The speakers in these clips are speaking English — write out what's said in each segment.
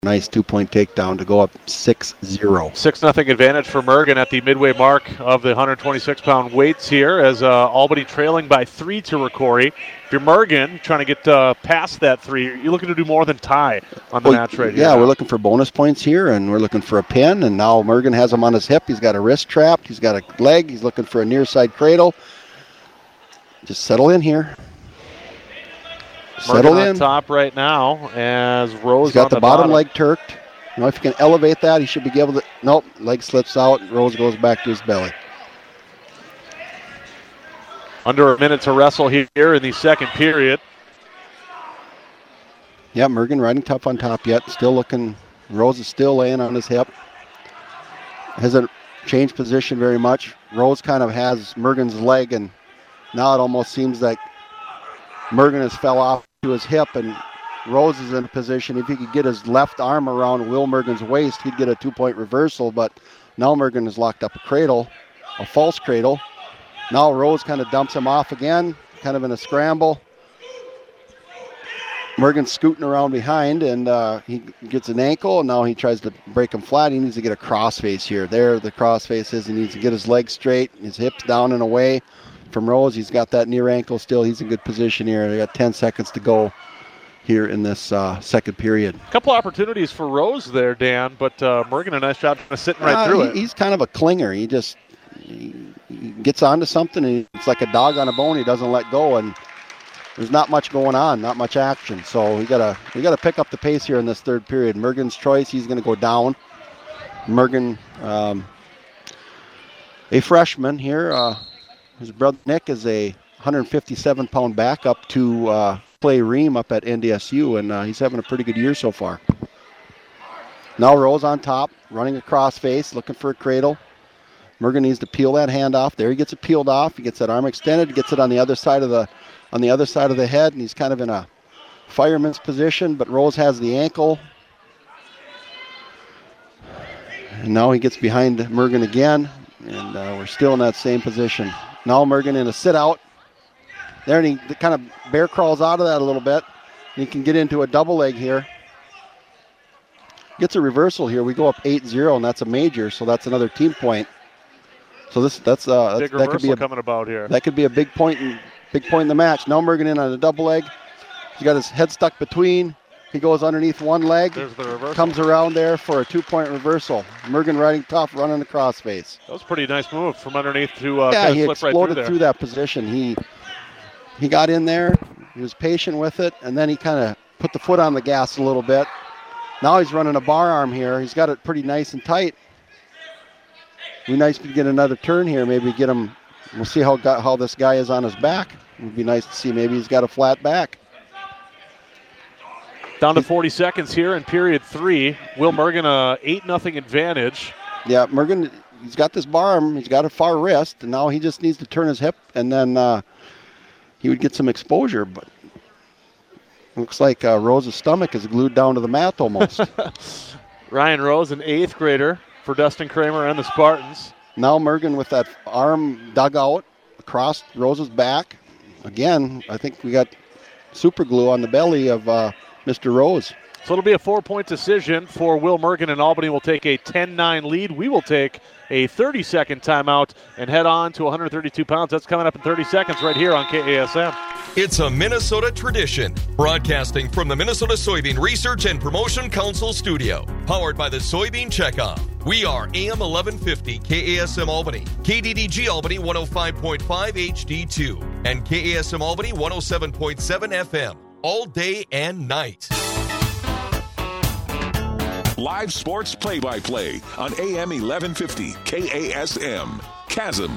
Nice 2-point takedown to go up 6-0. 6-0 advantage for Mergen at the midway mark of the 126-pound weights here as Albany trailing by 3 to Rocori. If you're Mergen, trying to get past that 3, you're looking to do more than tie on the match right here. Yeah, we're looking for bonus points here, and we're looking for a pin, and now Mergen has him on his hip. He's got a wrist trapped. He's got a leg. He's looking for a near side cradle. Just settle in here. Settle Mergen in. On top right now as Rose He's got on the bottom leg turked. You know, if you can elevate that, he should be able to. Nope, leg slips out. Rose goes back to his belly. Under a minute to wrestle here in the second period. Yeah, Mergen riding tough on top yet. Still looking. Rose is still laying on his hip. Hasn't changed position very much. Rose kind of has Mergen's leg, and now it almost seems like Mergen has fell off to his hip, and Rose is in a position. If he could get his left arm around Will Mergen's waist, he'd get a 2-point reversal, but now Mergen has locked up a cradle, a false cradle. Now Rose kind of dumps him off again, kind of in a scramble. Mergen's scooting around behind, and he gets an ankle, and now he tries to break him flat. He needs to get a crossface here. There the crossface is. He needs to get his legs straight, his hips down and away from Rose. He's got that near ankle still. He's in good position here. They got 10 seconds to go here in this second period. A couple opportunities for Rose there, Dan, but Mergen a nice job sitting right through it. He's kind of a clinger. He gets onto something, and it's like a dog on a bone. He doesn't let go, and there's not much going on, not much action. So we gotta pick up the pace here in this third period. Mergen's choice, he's going to go down. Mergen, a freshman here. His brother Nick is a 157-pound backup to play Ream up at NDSU, and he's having a pretty good year so far. Now Rose on top, running a crossface, looking for a cradle. Mergen needs to peel that hand off. There he gets it peeled off. He gets that arm extended, gets it on the other side of the head, and he's kind of in a fireman's position, but Rose has the ankle. And now he gets behind Mergen again, and we're still in that same position. Now Mergen in a sit-out. There, and he kind of bear crawls out of that a little bit. He can get into a double leg here. Gets a reversal here. We go up 8-0, and that's a major, so that's another team point. So that could be coming about here. That could be a big point in the match. Now Mergen in on a double leg. He's got his head stuck between. He goes underneath one leg. There's the reversal. Comes around there for a 2-point reversal. Mergen riding tough, running the crossface. That was a pretty nice move from underneath to he slip exploded right through that position. He got in there. He was patient with it, and then he kind of put the foot on the gas a little bit. Now he's running a bar arm here. He's got it pretty nice and tight. It'd be nice to get another turn here. Maybe get him. We'll see how this guy is on his back. It would be nice to see. Maybe he's got a flat back. Down to 40 seconds here in period 3. Will Mergen a 8-0 advantage. Yeah, Mergen, he's got this bar arm. He's got a far wrist, and now he just needs to turn his hip, and then he would get some exposure. But looks like Rose's stomach is glued down to the mat almost. Ryan Rose, an 8th grader for Dustin Kramer and the Spartans. Now Mergen with that arm dug out across Rose's back. Again, I think we got super glue on the belly of Mr. Rose. So it'll be a 4-point decision for Will Mergen, and Albany will take a 10-9 lead. We will take a 30-second timeout and head on to 132 pounds. That's coming up in 30 seconds right here on KASM. It's a Minnesota tradition, broadcasting from the Minnesota Soybean Research and Promotion Council studio, powered by the Soybean Checkoff. We are AM 1150 KASM Albany, KDDG Albany 105.5 HD2, and KASM Albany 107.7 FM, all day and night. Live sports play-by-play on AM 1150 KASM. Chasm.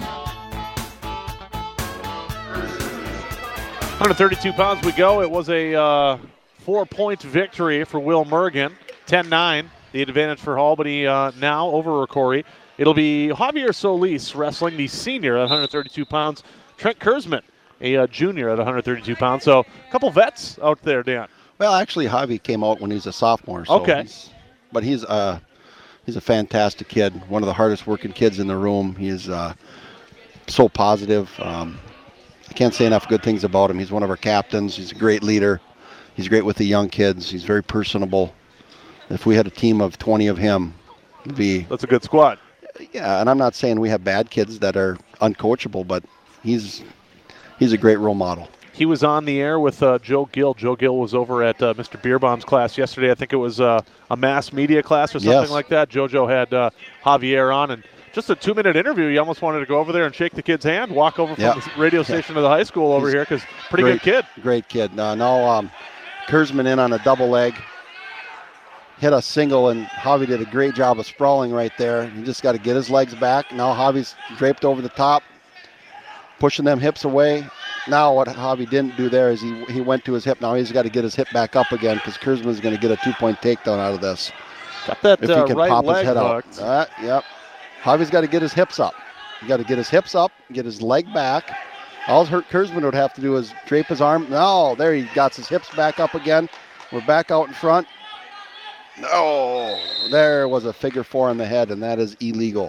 132 pounds we go. It was a 4-point victory for Will Mergen. 10-9, the advantage for Albany now over Rocori. It'll be Javier Solis wrestling, the senior at 132 pounds. Trent Kurzman, a junior at 132 pounds. So a couple vets out there, Dan. Well, actually, Javi came out when he's a sophomore. So okay. But he's a fantastic kid, one of the hardest working kids in the room. He is so positive. I can't say enough good things about him. He's one of our captains. He's a great leader. He's great with the young kids. He's very personable. If we had a team of 20 of him, it'd be... That's a good squad. Yeah, and I'm not saying we have bad kids that are uncoachable, but he's a great role model. He was on the air with Joe Gill. Joe Gill was over at Mr. Beerbaum's class yesterday. I think it was a mass media class or something like that. JoJo had Javier on, and just a 2-minute interview. You almost wanted to go over there and shake the kid's hand, walk over from the radio station to the high school over here, because pretty good kid. Great kid. Kurzman in on a double leg. Hit a single, and Javi did a great job of sprawling right there. He just got to get his legs back. Now Javi's draped over the top, pushing them hips away. Now what Javi didn't do there is he went to his hip. Now he's got to get his hip back up again, because Kurzman's going to get a 2-point takedown out of this. Got that if he can right pop leg his head hooked. out. Yep. Javi's got to get his hips up. You got to get his hips up, get his leg back. All Kurzman would have to do is drape his arm. No, there he got his hips back up again. We're back out in front. No, there was a figure 4 on the head, and that is illegal.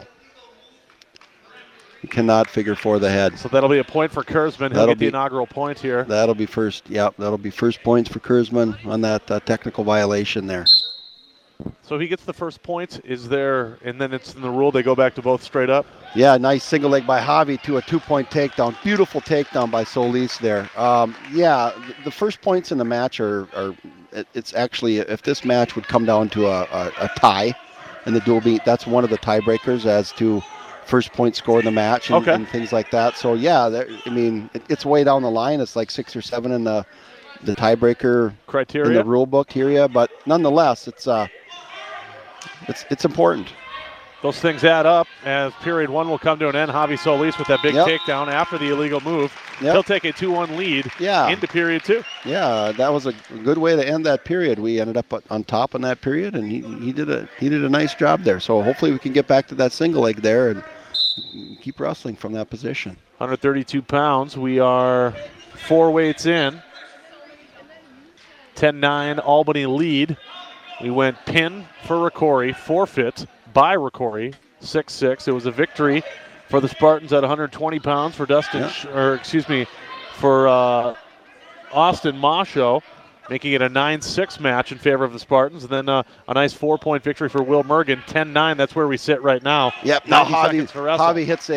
You cannot figure 4 the head. So that'll be a point for Kurzman. He'll get the inaugural point here. That'll be first. Yep, that'll be first points for Kurzman on that technical violation there. So he gets the first point. Is there, and then it's in the rule, they go back to both straight up? Yeah, nice single leg by Javi to a 2-point takedown. Beautiful takedown by Solis there. The first points in the match it's actually, if this match would come down to a tie in the dual meet, that's one of the tiebreakers as to first point score in the match and things like that. So, it's way down the line. It's like 6 or 7 in the tiebreaker criteria in the rule book here, but nonetheless, it's important. Those things add up as period 1 will come to an end. Javi Solis with that big takedown after the illegal move. He'll take a 2-1 lead into period 2. Yeah, that was a good way to end that period. We ended up on top in that period, and he did a nice job there. So hopefully we can get back to that single leg there and keep wrestling from that position. 132 pounds. We are 4 weights in. 10-9 Albany lead. We went pin for Rocori, forfeit by Rocori, 6-6. It was a victory for the Spartans at 120 pounds for for Austin Masho, making it a 9-6 match in favor of the Spartans. And then a nice 4-point victory for Will Mergen, 10-9. That's where we sit right now. Yep, now Javi hits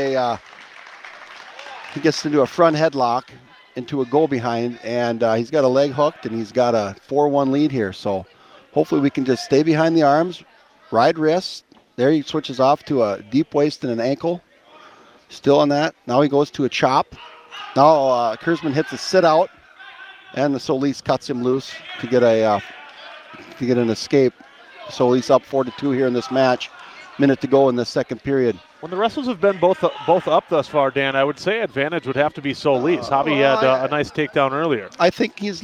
he gets into a front headlock into a goal behind, and he's got a leg hooked, and he's got a 4-1 lead here. So hopefully we can just stay behind the arms, ride wrists. There he switches off to a deep waist and an ankle. Still on that. Now he goes to a chop. Now Kurzman hits a sit out, and the Solis cuts him loose to get an escape. Solis up 4-2 here in this match. Minute to go in the second period. When the wrestlers have been both up thus far, Dan, I would say advantage would have to be Solis. Javi had a nice takedown earlier. I think he's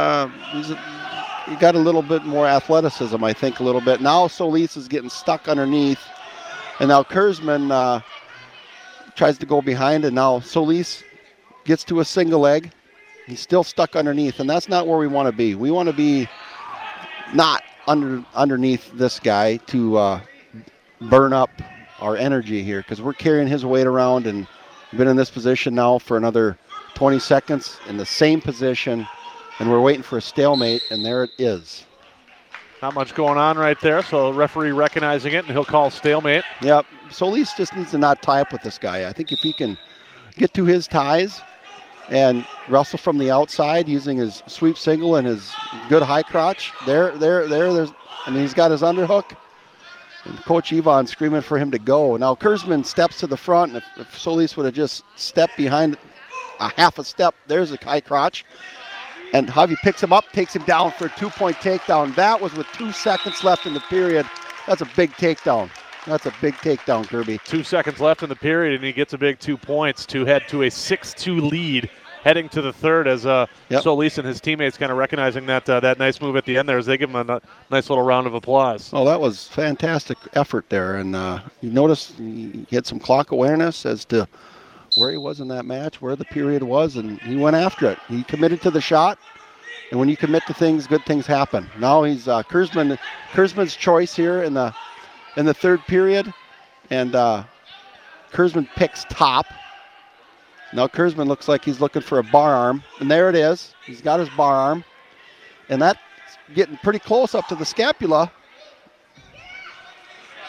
he got a little bit more athleticism, I think, a little bit. Now Solis is getting stuck underneath, and now Kurzman tries to go behind, and now Solis gets to a single leg. He's still stuck underneath, and that's not where we want to be. We want to be not underneath this guy to burn up our energy here, because we're carrying his weight around, and we've been in this position now for another 20 seconds in the same position, and we're waiting for a stalemate, and there it is. Not much going on right there, so the referee recognizing it, and he'll call stalemate. Yep, Solis just needs to not tie up with this guy. I think if he can get to his ties and wrestle from the outside using his sweep single and his good high crotch, there's, he's got his underhook. And Coach Yvonne screaming for him to go. Now Kurzman steps to the front, and if Solis would have just stepped behind a half a step, there's a high crotch. And Javi picks him up, takes him down for a 2-point takedown. That was with 2 seconds left in the period. That's a big takedown. That's a big takedown, Kirby. 2 seconds left in the period, and he gets a big 2 points to head to a 6-2 lead heading to the third, as Solis and his teammates kind of recognizing that nice move at the end there, as they give him a nice little round of applause. Oh, that was fantastic effort there. And you notice he had some clock awareness as to where he was in that match, where the period was, and he went after it. He committed to the shot, and when you commit to things, good things happen. Now he's Kurzman's choice here in the third period, and Kurzman picks top. Now Kurzman looks like he's looking for a bar arm, and there it is. He's got his bar arm, and that's getting pretty close up to the scapula.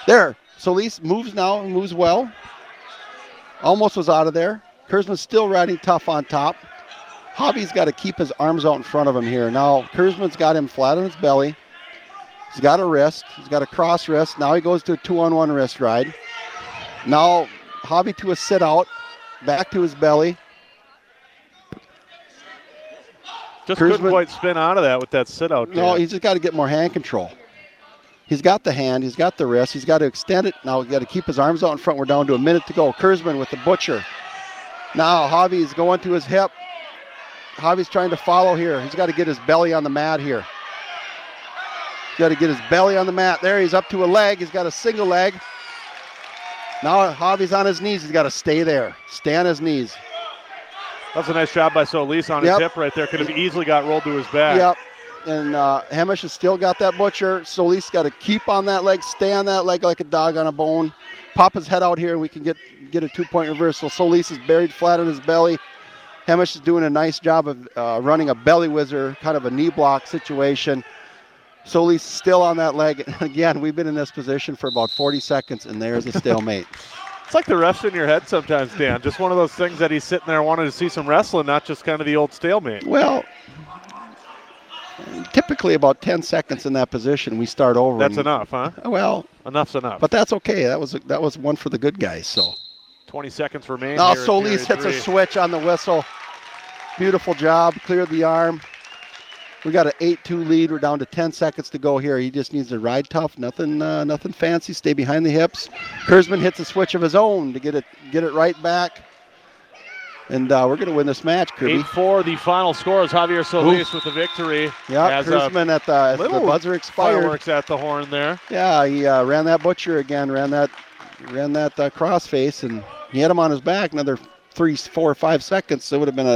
There. Solis moves now and moves well. Almost was out of there. Kurzman's still riding tough on top. Hobby's got to keep his arms out in front of him here. Now Kurzman's got him flat on his belly. He's got a wrist. He's got a cross wrist. Now he goes to a 2-on-1 wrist ride. Now Hobby to a sit out. Back to his belly. Just couldn't quite spin out of that with that sit out. No, he's just got to get more hand control. He's got the hand. He's got the wrist. He's got to extend it. Now he's got to keep his arms out in front. We're down to a minute to go. Kurzman with the butcher. Now Hobby's going to his hip. Hobby's trying to follow here. He's got to get his belly on the mat here. He's got to get his belly on the mat. There, he's up to a leg. He's got a single leg. Now Hobby's on his knees. He's got to stay there. Stay on his knees. That's a nice job by Solis on his hip right there. Could have easily got rolled to his back. Yep. And Hemish has still got that butcher. Solis got to keep on that leg, stay on that leg like a dog on a bone. Pop his head out here and we can get a 2-point reversal. Solis is buried flat on his belly. Hemish is doing a nice job of running a belly whizzer, kind of a knee block situation. Solis still on that leg. Again, we've been in this position for about 40 seconds, and there's a stalemate. It's like the ref's in your head sometimes, Dan. Just one of those things that he's sitting there wanting to see some wrestling, not just kind of the old stalemate. Well, typically about 10 seconds in that position, we start over. That's enough, huh? Well, enough's enough. But that's okay. That was one for the good guys. So 20 seconds remain. Now Solis hits a switch on the whistle. Beautiful job. Cleared the arm. We got an 8-2 lead. We're down to 10 seconds to go here. He just needs to ride tough. Nothing fancy. Stay behind the hips. Kurzman hits a switch of his own to get it right back. And we're going to win this match, Kirby. 8-4, the final score is Javier Solis with the victory. Yeah, Kurzman at the buzzer expired. Fireworks at the horn there. Yeah, he ran that butcher again, ran that crossface, and he had him on his back another 3, 4, 5 seconds. So it would have been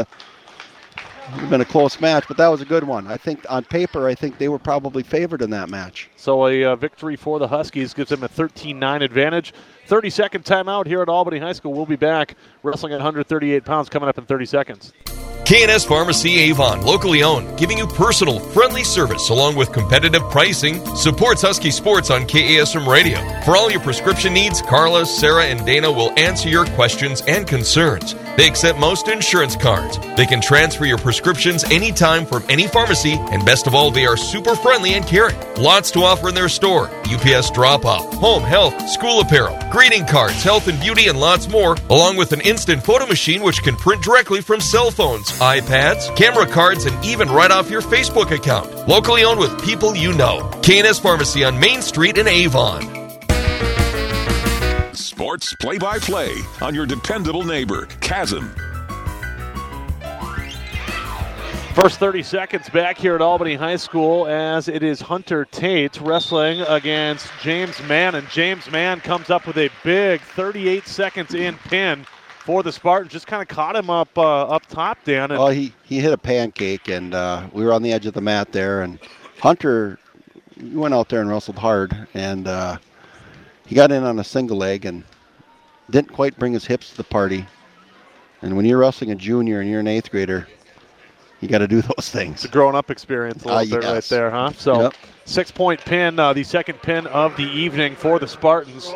a close match, but that was a good one. I think on paper, they were probably favored in that match. So a victory for the Huskies gives them a 13-9 advantage. 30-second timeout here at Albany High School. We'll be back wrestling at 138 pounds coming up in 30 seconds. K&S Pharmacy Avon, locally owned, giving you personal, friendly service along with competitive pricing, supports Husky Sports on KASM Radio. For all your prescription needs, Carla, Sarah, and Dana will answer your questions and concerns. They accept most insurance cards. They can transfer your prescriptions anytime from any pharmacy, and best of all, they are super friendly and caring. Lots to offer in their store. UPS drop-off, home, health, school apparel, greeting cards, health and beauty, and lots more, along with an instant photo machine which can print directly from cell phones, iPads, camera cards, and even right off your Facebook account. Locally owned with people you know. K&S Pharmacy on Main Street in Avon. Sports play-by-play on your dependable neighbor, Chasm. First 30 seconds back here at Albany High School as it is Hunter Tate wrestling against James Mann, and James Mann comes up with a big 38 seconds in pin for the Spartans. Just kind of caught him up top, Dan. Well, he hit a pancake, and we were on the edge of the mat there, and Hunter went out there and wrestled hard, and he got in on a single leg and didn't quite bring his hips to the party. And when you're wrestling a junior and you're an 8th grader, you got to do those things. It's a growing-up experience a little bit right there, huh? So 6-point pin, the second pin of the evening for the Spartans.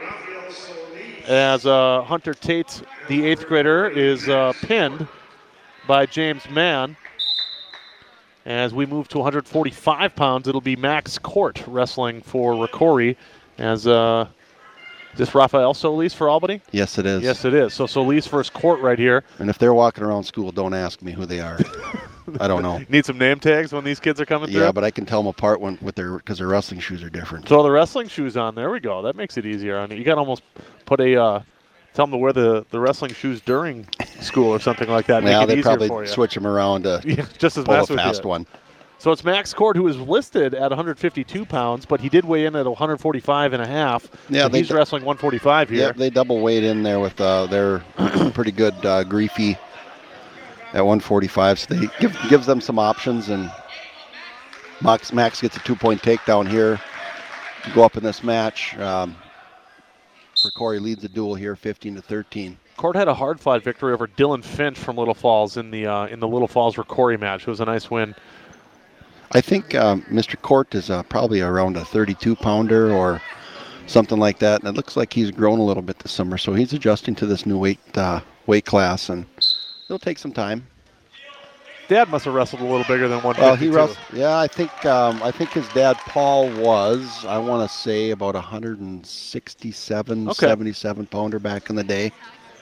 As Hunter Tate, the 8th grader, is pinned by James Mann. As we move to 145 pounds, it'll be Max Court wrestling for Rocori. As is this Rafael Solis for Albany? Yes, it is. Yes, it is. So Solis versus Court right here. And if they're walking around school, don't ask me who they are. I don't know. Need some name tags when these kids are coming through? Yeah, but I can tell them apart because their wrestling shoes are different. So the wrestling shoes on. There we go. That makes it easier on you. You got to almost put tell them to wear the wrestling shoes during school or something like that. Yeah, make it they easier probably for you. switch them around to just as pull a with fast you. one. So it's Max Court, who is listed at 152 pounds, but he did weigh in at 145 and a half. Yeah, so he's wrestling 145 here. Yeah, they double weighed in there with their pretty good Griefy at 145. So they gives them some options, and Max gets a 2-point takedown here to go up in this match. Corey leads the duel here, 15-13. Court had a hard-fought victory over Dylan Finch from Little Falls in the Little Falls Rocori match. It was a nice win. I think Mr. Court is probably around a 32-pounder or something like that. And it looks like he's grown a little bit this summer, so he's adjusting to this new weight class, and it'll take some time. Dad must have wrestled a little bigger than 152. Well, he wrestled. Yeah, I think his dad Paul was. I want to say about 167, 77 pounder back in the day.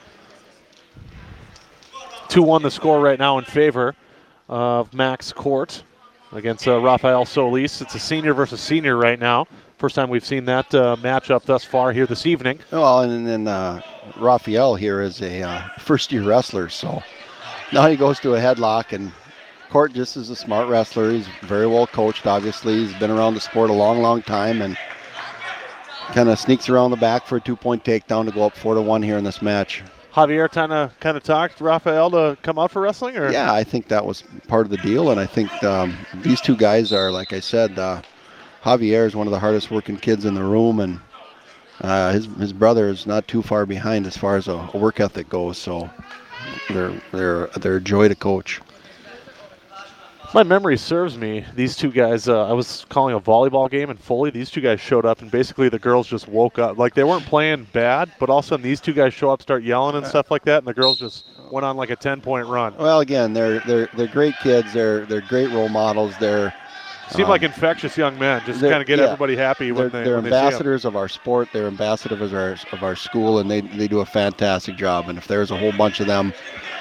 2-1 the score right now in favor of Max Court against Rafael Solis. It's a senior versus senior right now. First time we've seen that matchup thus far here this evening. Well, and then Rafael here is a first-year wrestler, so now he goes to a headlock, and Court just is a smart wrestler. He's very well coached, obviously. He's been around the sport a long, long time, and kind of sneaks around the back for a 2-point takedown to go up 4-1 here in this match. Javier kind of talked Rafael to come out for wrestling? Or? Yeah, I think that was part of the deal, and I think these two guys are, like I said, Javier is one of the hardest working kids in the room, and his brother is not too far behind as far as a work ethic goes, so they're a joy to coach. My memory serves me, these two guys, I was calling a volleyball game in Foley. These two guys showed up, and basically the girls just woke up. Like, they weren't playing bad, but all of a sudden these two guys show up, start yelling and stuff like that, and the girls just went on like a 10-point run. Well, again, they're great kids. They're great role models. Seem like infectious young men. Just kind of get everybody happy when they they're when ambassadors of our sport. They're ambassadors of our school, and they do a fantastic job. And if there's a whole bunch of them,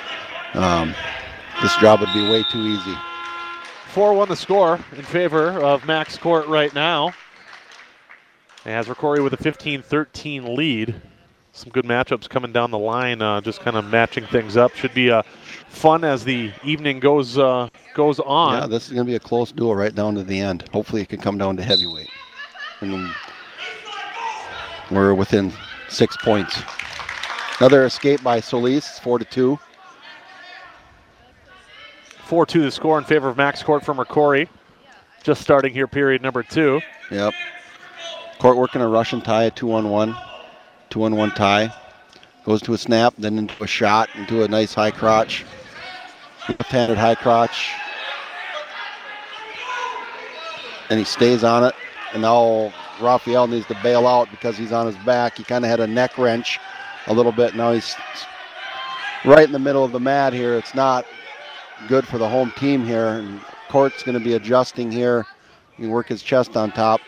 this job would be way too easy. 4-1 the score in favor of Max Court right now. As Rocori with a 15-13 lead. Some good matchups coming down the line, just kind of matching things up. Should be fun as the evening goes on. Yeah, this is going to be a close duel right down to the end. Hopefully it can come down to heavyweight. And we're within 6 points. Another escape by Solis, 4-2. 4-2 the score in favor of Max Court from Rocori. Just starting here, period number 2. Yep. Court working a Russian tie, a 2-on-1. 2-on-1 tie. Goes to a snap, then into a shot, into a nice high crotch. Left-handed high crotch. And he stays on it. And now Rafael needs to bail out because he's on his back. He kind of had a neck wrench a little bit. Now he's right in the middle of the mat here. It's not good for the home team here. And Court's going to be adjusting here. He can work his chest on top.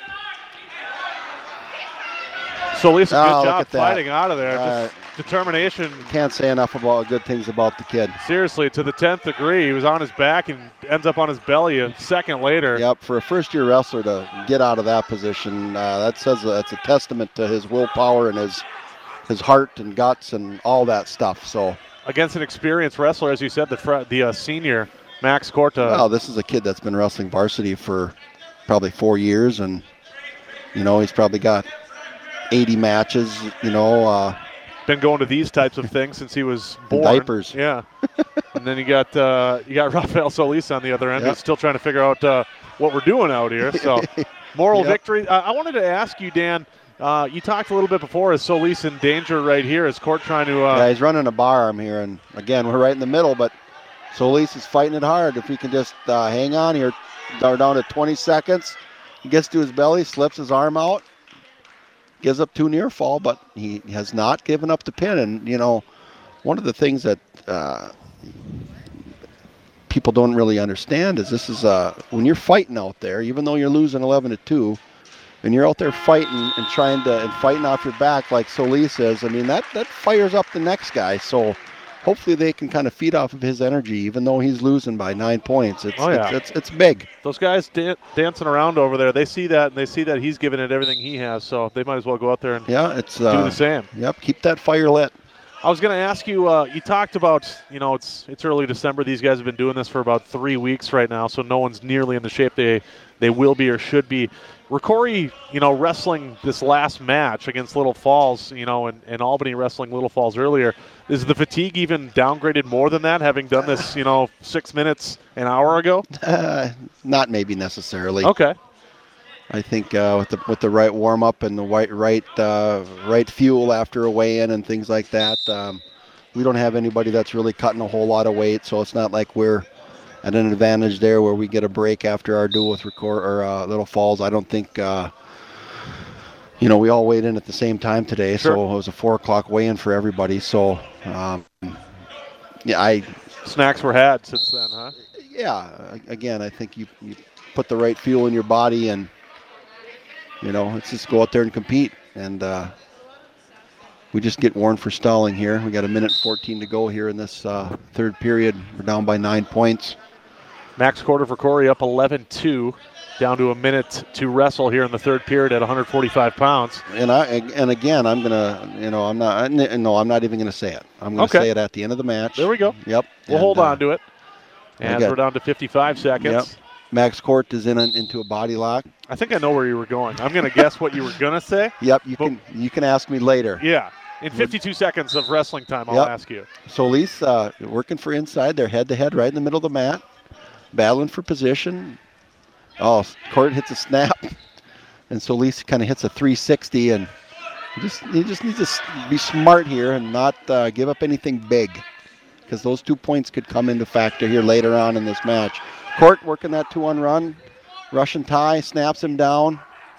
Solis, a good job fighting out of there. Just determination. Can't say enough about good things about the kid. Seriously, to the 10th degree. He was on his back and ends up on his belly a second later. Yep, for a first-year wrestler to get out of that position, that's a testament to his willpower and his heart and guts and all that stuff. So against an experienced wrestler, as you said, the senior Max Court. Well, this is a kid that's been wrestling varsity for probably 4 years, and he's probably got 80 matches, been going to these types of things since he was born. Diapers. Yeah. And then you got Rafael Solis on the other end, who's still trying to figure out what we're doing out here. So moral victory. I wanted to ask you, Dan, you talked a little bit before, is Solis in danger right here? Is Court trying to... yeah, he's running a bar arm here, and again, we're right in the middle, but Solis is fighting it hard. If he can just hang on here, they're down to 20 seconds. He gets to his belly, slips his arm out. Gives up 2 near fall, but he has not given up the pin. And, one of the things that people don't really understand is this is when you're fighting out there, even though you're losing 11-2, and you're out there fighting and fighting off your back like Solis is, I mean, that fires up the next guy. So hopefully they can kind of feed off of his energy, even though he's losing by 9 points. It's big. Those guys dancing around over there, they see that, and they see that he's giving it everything he has, so they might as well go out there and do the same. Yep, keep that fire lit. I was going to ask you, you talked about, it's early December. These guys have been doing this for about 3 weeks right now, so no one's nearly in the shape they will be or should be. Rocori, wrestling this last match against Little Falls, and Albany wrestling Little Falls earlier. Is the fatigue even downgraded more than that, having done this, 6 minutes an hour ago? Not maybe necessarily. Okay. I think with the right warm up and the right fuel after a weigh-in and things like that, we don't have anybody that's really cutting a whole lot of weight, so it's not like we're at an advantage there where we get a break after our duel with Little Falls. I don't think we all weighed in at the same time today, Sure. so it was a 4 o'clock weigh-in for everybody. So, Snacks were had since then, huh? Yeah, again, I think you put the right fuel in your body, and let's just go out there and compete. And we just get warned for stalling here. We got 1:14 to go here in this third period. We're down by 9 points. Max Quarter for Corey up 11-2, down to a minute to wrestle here in the third period at 145 pounds. And again, I'm gonna, I'm not even gonna say it. I'm gonna say it at the end of the match. There we go. Yep. We'll hold on to it. As we're down to 55 seconds. Yep. Max Court is into a body lock. I think I know where you were going. I'm going to guess what you were going to say. Yep, you can ask me later. Yeah. In 52 seconds of wrestling time, I'll ask you. Solis working for inside. They're head-to-head right in the middle of the mat, battling for position. Oh, Court hits a snap, and Solis kind of hits a 360, and he just needs to be smart here and not give up anything big, because those 2 points could come into factor here later on in this match. Court working that 2-1 run. Russian tie, snaps him down.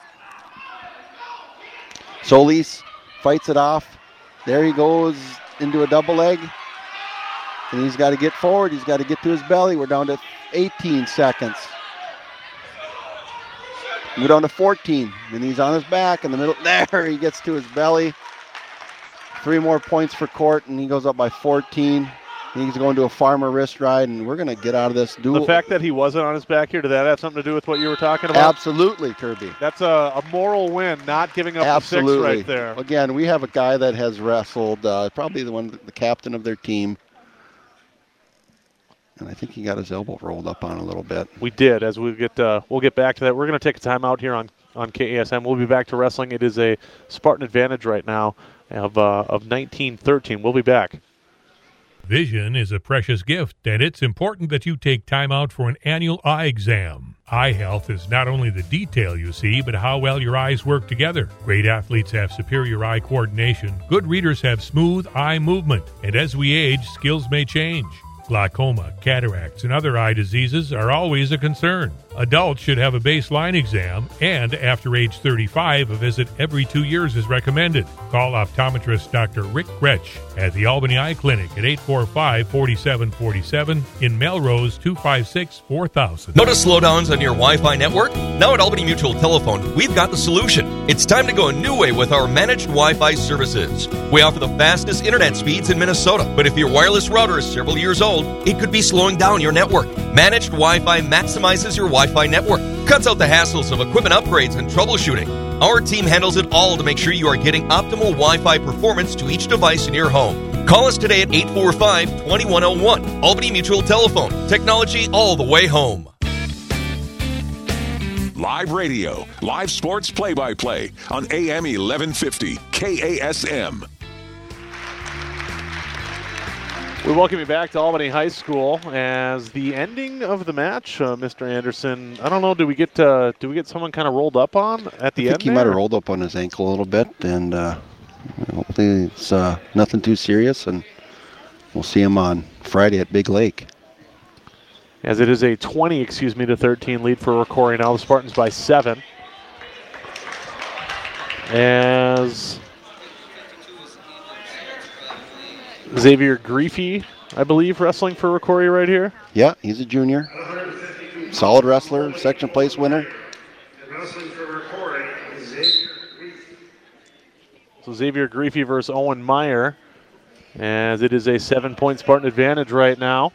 Solis fights it off. There he goes into a double leg. And he's got to get forward. He's got to get to his belly. We're down to 18 seconds. We're down to 14. And he's on his back in the middle. There, he gets to his belly. 3 more points for Court, and he goes up by 14. He's going to a farmer wrist ride, and we're going to get out of this duel. The fact that he wasn't on his back here, did that have something to do with what you were talking about? Absolutely, Kirby. That's a moral win, not giving up the 6 right there. Again, we have a guy that has wrestled, probably the captain of their team. And I think he got his elbow rolled up on a little bit. We did. As we'll get back to that. We're going to take a timeout here on KASM. We'll be back to wrestling. It is a Spartan advantage right now of 19-13. We'll be back. Vision is a precious gift, and it's important that you take time out for an annual eye exam. Eye health is not only the detail you see, but how well your eyes work together. Great athletes have superior eye coordination. Good readers have smooth eye movement. And as we age, skills may change. Glaucoma, cataracts, and other eye diseases are always a concern. Adults should have a baseline exam, and after age 35, a visit every 2 years is recommended. Call optometrist Dr. Rick Gretsch at the Albany Eye Clinic at 845-4747 in Melrose 256-4000. Notice slowdowns on your Wi-Fi network? Now at Albany Mutual Telephone, we've got the solution. It's time to go a new way with our managed Wi-Fi services. We offer the fastest internet speeds in Minnesota, but if your wireless router is several years old, it could be slowing down your network. Managed Wi-Fi maximizes your Wi-Fi network, cuts out the hassles of equipment upgrades and troubleshooting. Our team handles it all to make sure you are getting optimal Wi-Fi performance to each device in your home. Call us today at 845-2101. Albany Mutual Telephone. Technology all the way home. Live radio, live sports play-by-play on AM 1150 KASM. We welcome you back to Albany High School as the ending of the match, Mr. Anderson. I don't know. Do we get someone kind of rolled up on at the end? I think he might have rolled up on his ankle a little bit, and hopefully it's nothing too serious, and we'll see him on Friday at Big Lake. As it is a 20-13 lead for Rocori now. The Spartans by 7. As Xavier Griefy, I believe, wrestling for Rocori right here. Yeah, he's a junior. Solid wrestler, section place winner. So Xavier Griefy versus Owen Meyer, as it is a 7-point Spartan advantage right now.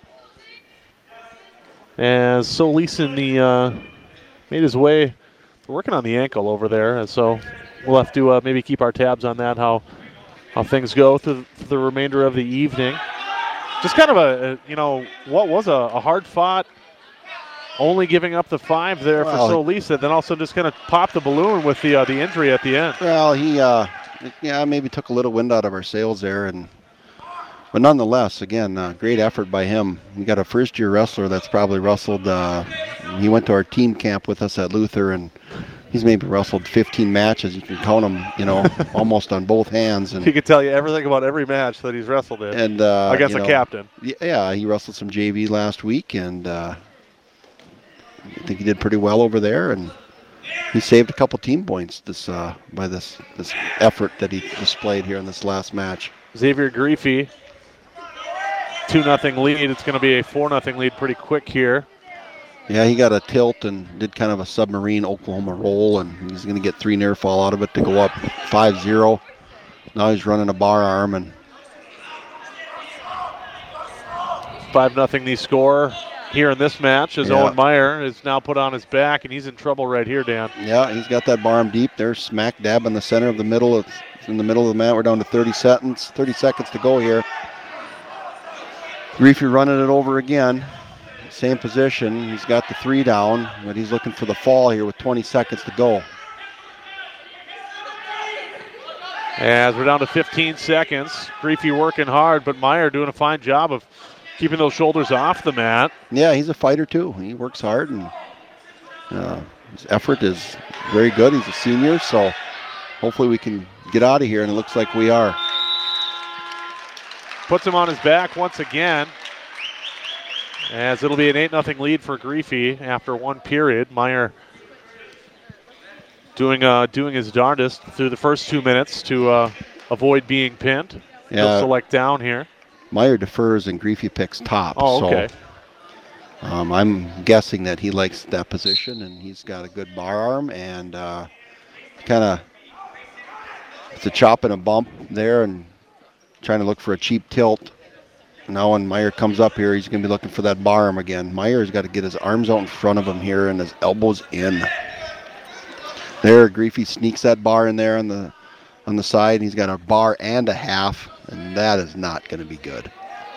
As Solis made his way, working on the ankle over there, and so we'll have to maybe keep our tabs on that, how things go through the remainder of the evening. Just kind of what was a hard-fought, only giving up the 5 there for Solis, and then also just kind of popped the balloon with the injury at the end. Well, he maybe took a little wind out of our sails there, but nonetheless, again, great effort by him. We got a first-year wrestler that's probably wrestled. He went to our team camp with us at Luther, and he's maybe wrestled 15 matches. You can count them, almost on both hands. And he could tell you everything about every match that he's wrestled in. And I guess a captain. Yeah, he wrestled some JV last week, and I think he did pretty well over there. And he saved a couple team points by this effort that he displayed here in this last match. Xavier Griffey, 2-0 lead. It's going to be a 4-0 lead pretty quick here. Yeah, he got a tilt and did kind of a submarine Oklahoma roll, and he's going to get 3 near fall out of it to go up 5-0. Now he's running a bar arm, and 5-0 the score here in this match as Owen Meyer is now put on his back, and he's in trouble right here, Dan. Yeah, he's got that bar arm deep. There's smack dab in the center of the middle. It's in the middle of the mat. We're down to 30 seconds to go here. Griffey running it over again. Same position. He's got the 3 down, but he's looking for the fall here with 20 seconds to go. As we're down to 15 seconds, Griffey working hard, but Meyer doing a fine job of keeping those shoulders off the mat. Yeah, he's a fighter too. He works hard, and his effort is very good. He's a senior, so hopefully we can get out of here, and it looks like we are. Puts him on his back once again, as it'll be an 8-0 lead for Griffey after 1 period. Meyer doing his darndest through the first 2 minutes to avoid being pinned. Yeah. He'll select down here. Meyer defers and Griffey picks top. Oh, okay. So I'm guessing that he likes that position, and he's got a good bar arm, and kind of it's a chop and a bump there, and trying to look for a cheap tilt. Now when Meyer comes up here, he's going to be looking for that bar arm again. Meyer's got to get his arms out in front of him here and his elbows in. There, Griffey sneaks that bar in there on the side. He's got a bar and a half, and that is not going to be good.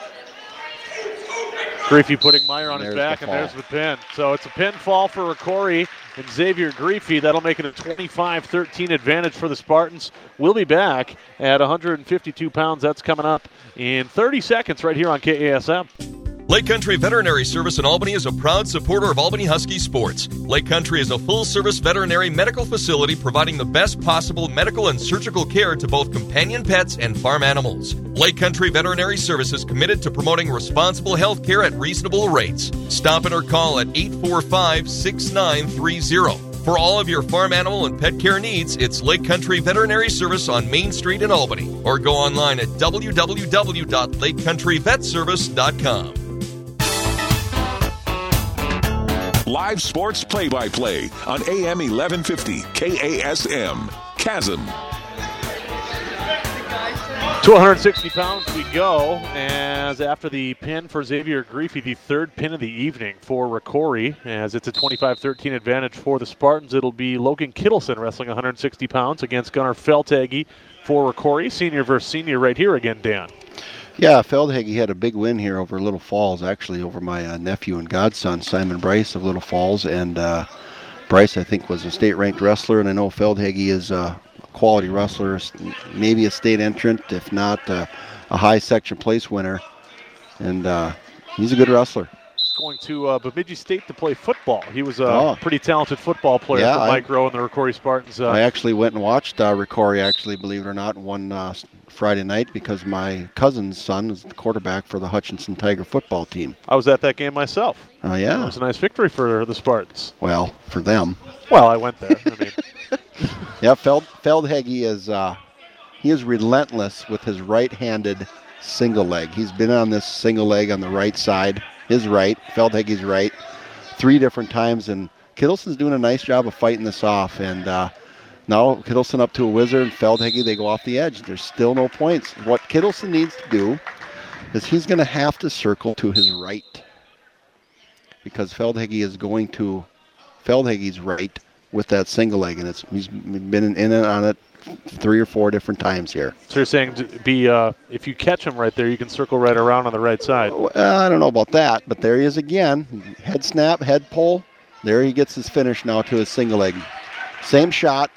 Griffey putting Meyer on his There's back, the and there's the pin. So it's a pinfall for Rocori and Xavier Griffey. That'll make it a 25-13 advantage for the Spartans. We'll be back at 152 pounds. That's coming up in 30 seconds right here on KASM. Lake Country Veterinary Service in Albany is a proud supporter of Albany Husky sports. Lake Country is a full-service veterinary medical facility providing the best possible medical and surgical care to both companion pets and farm animals. Lake Country Veterinary Service is committed to promoting responsible health care at reasonable rates. Stop in or call at 845-6930. For all of your farm animal and pet care needs, it's Lake Country Veterinary Service on Main Street in Albany. Or go online at www.lakecountryvetservice.com. Live sports play-by-play on AM 1150 KASM. Chasm. To 160 pounds we go, as after the pin for Xavier Griffey, the 3rd pin of the evening for Rocori, as it's a 25-13 advantage for the Spartans. It'll be Logan Kittleson wrestling 160 pounds against Gunnar Feldhage for Rocori. Senior versus senior right here again, Dan. Yeah, Feldhage had a big win here over Little Falls, actually over my nephew and godson, Simon Bryce of Little Falls. And Bryce, I think, was a state-ranked wrestler, and I know Feldhage is a quality wrestler, maybe a state entrant, if not a high section place winner. And he's a good wrestler. He's going to Bemidji State to play football. He was a pretty talented football player for Mike Rowe and the Rocori Spartans. I actually went and watched Rocori, actually, believe it or not, one Friday night because my cousin's son is the quarterback for the Hutchinson Tiger football team. I was at that game myself. Oh, yeah. It was a nice victory for the Spartans. Well, for them. Well, I went there. I mean, yeah, Feldhage he is relentless with his right-handed single leg. He's been on this single leg on the right side, his right, Feldhage's right, 3 different times, and Kittleson's doing a nice job of fighting this off. And now Kittleson up to a wizard, and Feldhage, they go off the edge. There's still no points. What Kittleson needs to do is he's going to have to circle to his right because Feldhage is going to Feldhage's right with that single leg, and he's been in and on it 3 or 4 different times here. So you're saying if you catch him right there, you can circle right around on the right side. I don't know about that, but there he is again. Head snap, head pull. There he gets his finish now to his single leg. Same shot.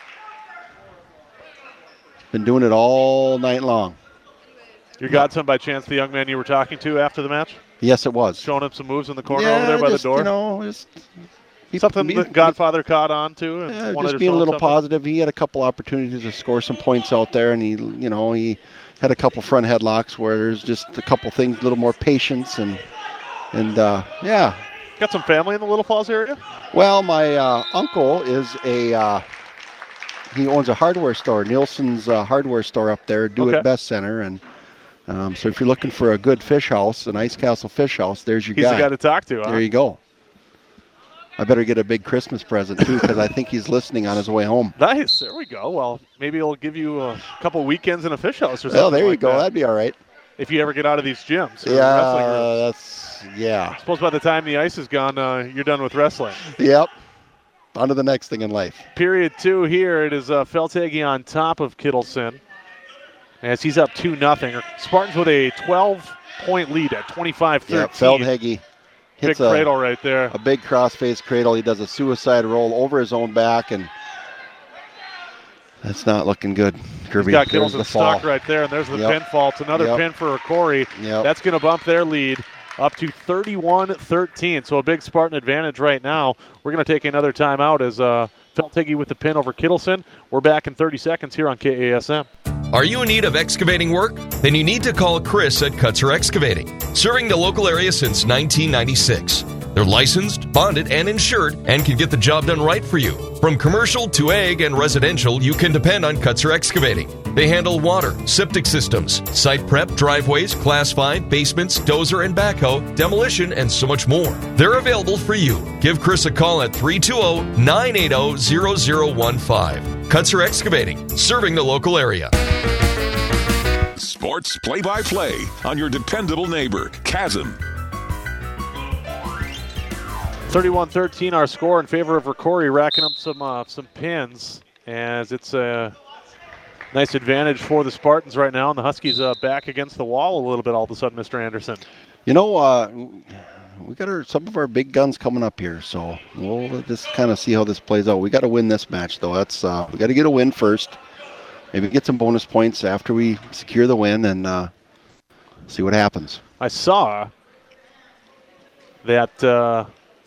Been doing it all night long. Your godson, by chance, the young man you were talking to after the match? Yes, it was. Showing him some moves in the corner over there by the door? Something that Godfather caught on to. And just being a little positive. He had a couple opportunities to score some points out there, and he had a couple front headlocks where there's just a couple things, a little more patience, and Got some family in the Little Falls area? Well, my uncle is he owns a hardware store, Nielsen's hardware store up there, Do It Best Center. And so if you're looking for a good fish house, an Ice Castle fish house, there's your guy. He's the guy to talk to, huh? There you go. I better get a big Christmas present, too, because I think he's listening on his way home. Nice. There we go. Well, maybe he'll give you a couple weekends in a fish house or something. Well, there you go. That. That'd be all right. If you ever get out of these gyms. Yeah. I suppose by the time the ice is gone, you're done with wrestling. Yep. On to the next thing in life. Period 2 here. It is Feldhage on top of Kittleson as he's up 2-0. Spartans with a 12-point lead at 25-13. Yeah, Feldhage hits big cradle right there. A big crossface cradle. He does a suicide roll over his own back, and that's not looking good. Kirby, he's got Kittleson stuck right there, and there's the pinfall. It's another pin for Corey. That's going to bump their lead up to 31-13. So a big Spartan advantage right now. We're going to take another timeout as Feldhage with the pin over Kittleson. We're back in 30 seconds here on KASM. Are you in need of excavating work? Then you need to call Chris at Kutzer Excavating, serving the local area since 1996. They're licensed, bonded, and insured, and can get the job done right for you. From commercial to ag and residential, you can depend on Kutzer Excavating. They handle water, septic systems, site prep, driveways, Class 5, basements, dozer and backhoe, demolition, and so much more. They're available for you. Give Chris a call at 320-980-0015. Kutzer Excavating, serving the local area. Sports play-by-play on your dependable neighbor, Chasm. 31-13 our score in favor of Rocori, racking up some pins as it's a nice advantage for the Spartans right now, and the Huskies back against the wall a little bit all of a sudden, Mr. Anderson. You know, we got some of our big guns coming up here, so we'll just kind of see how this plays out. We got to win this match, though. That's we got to get a win first. Maybe get some bonus points after we secure the win and see what happens. I saw that.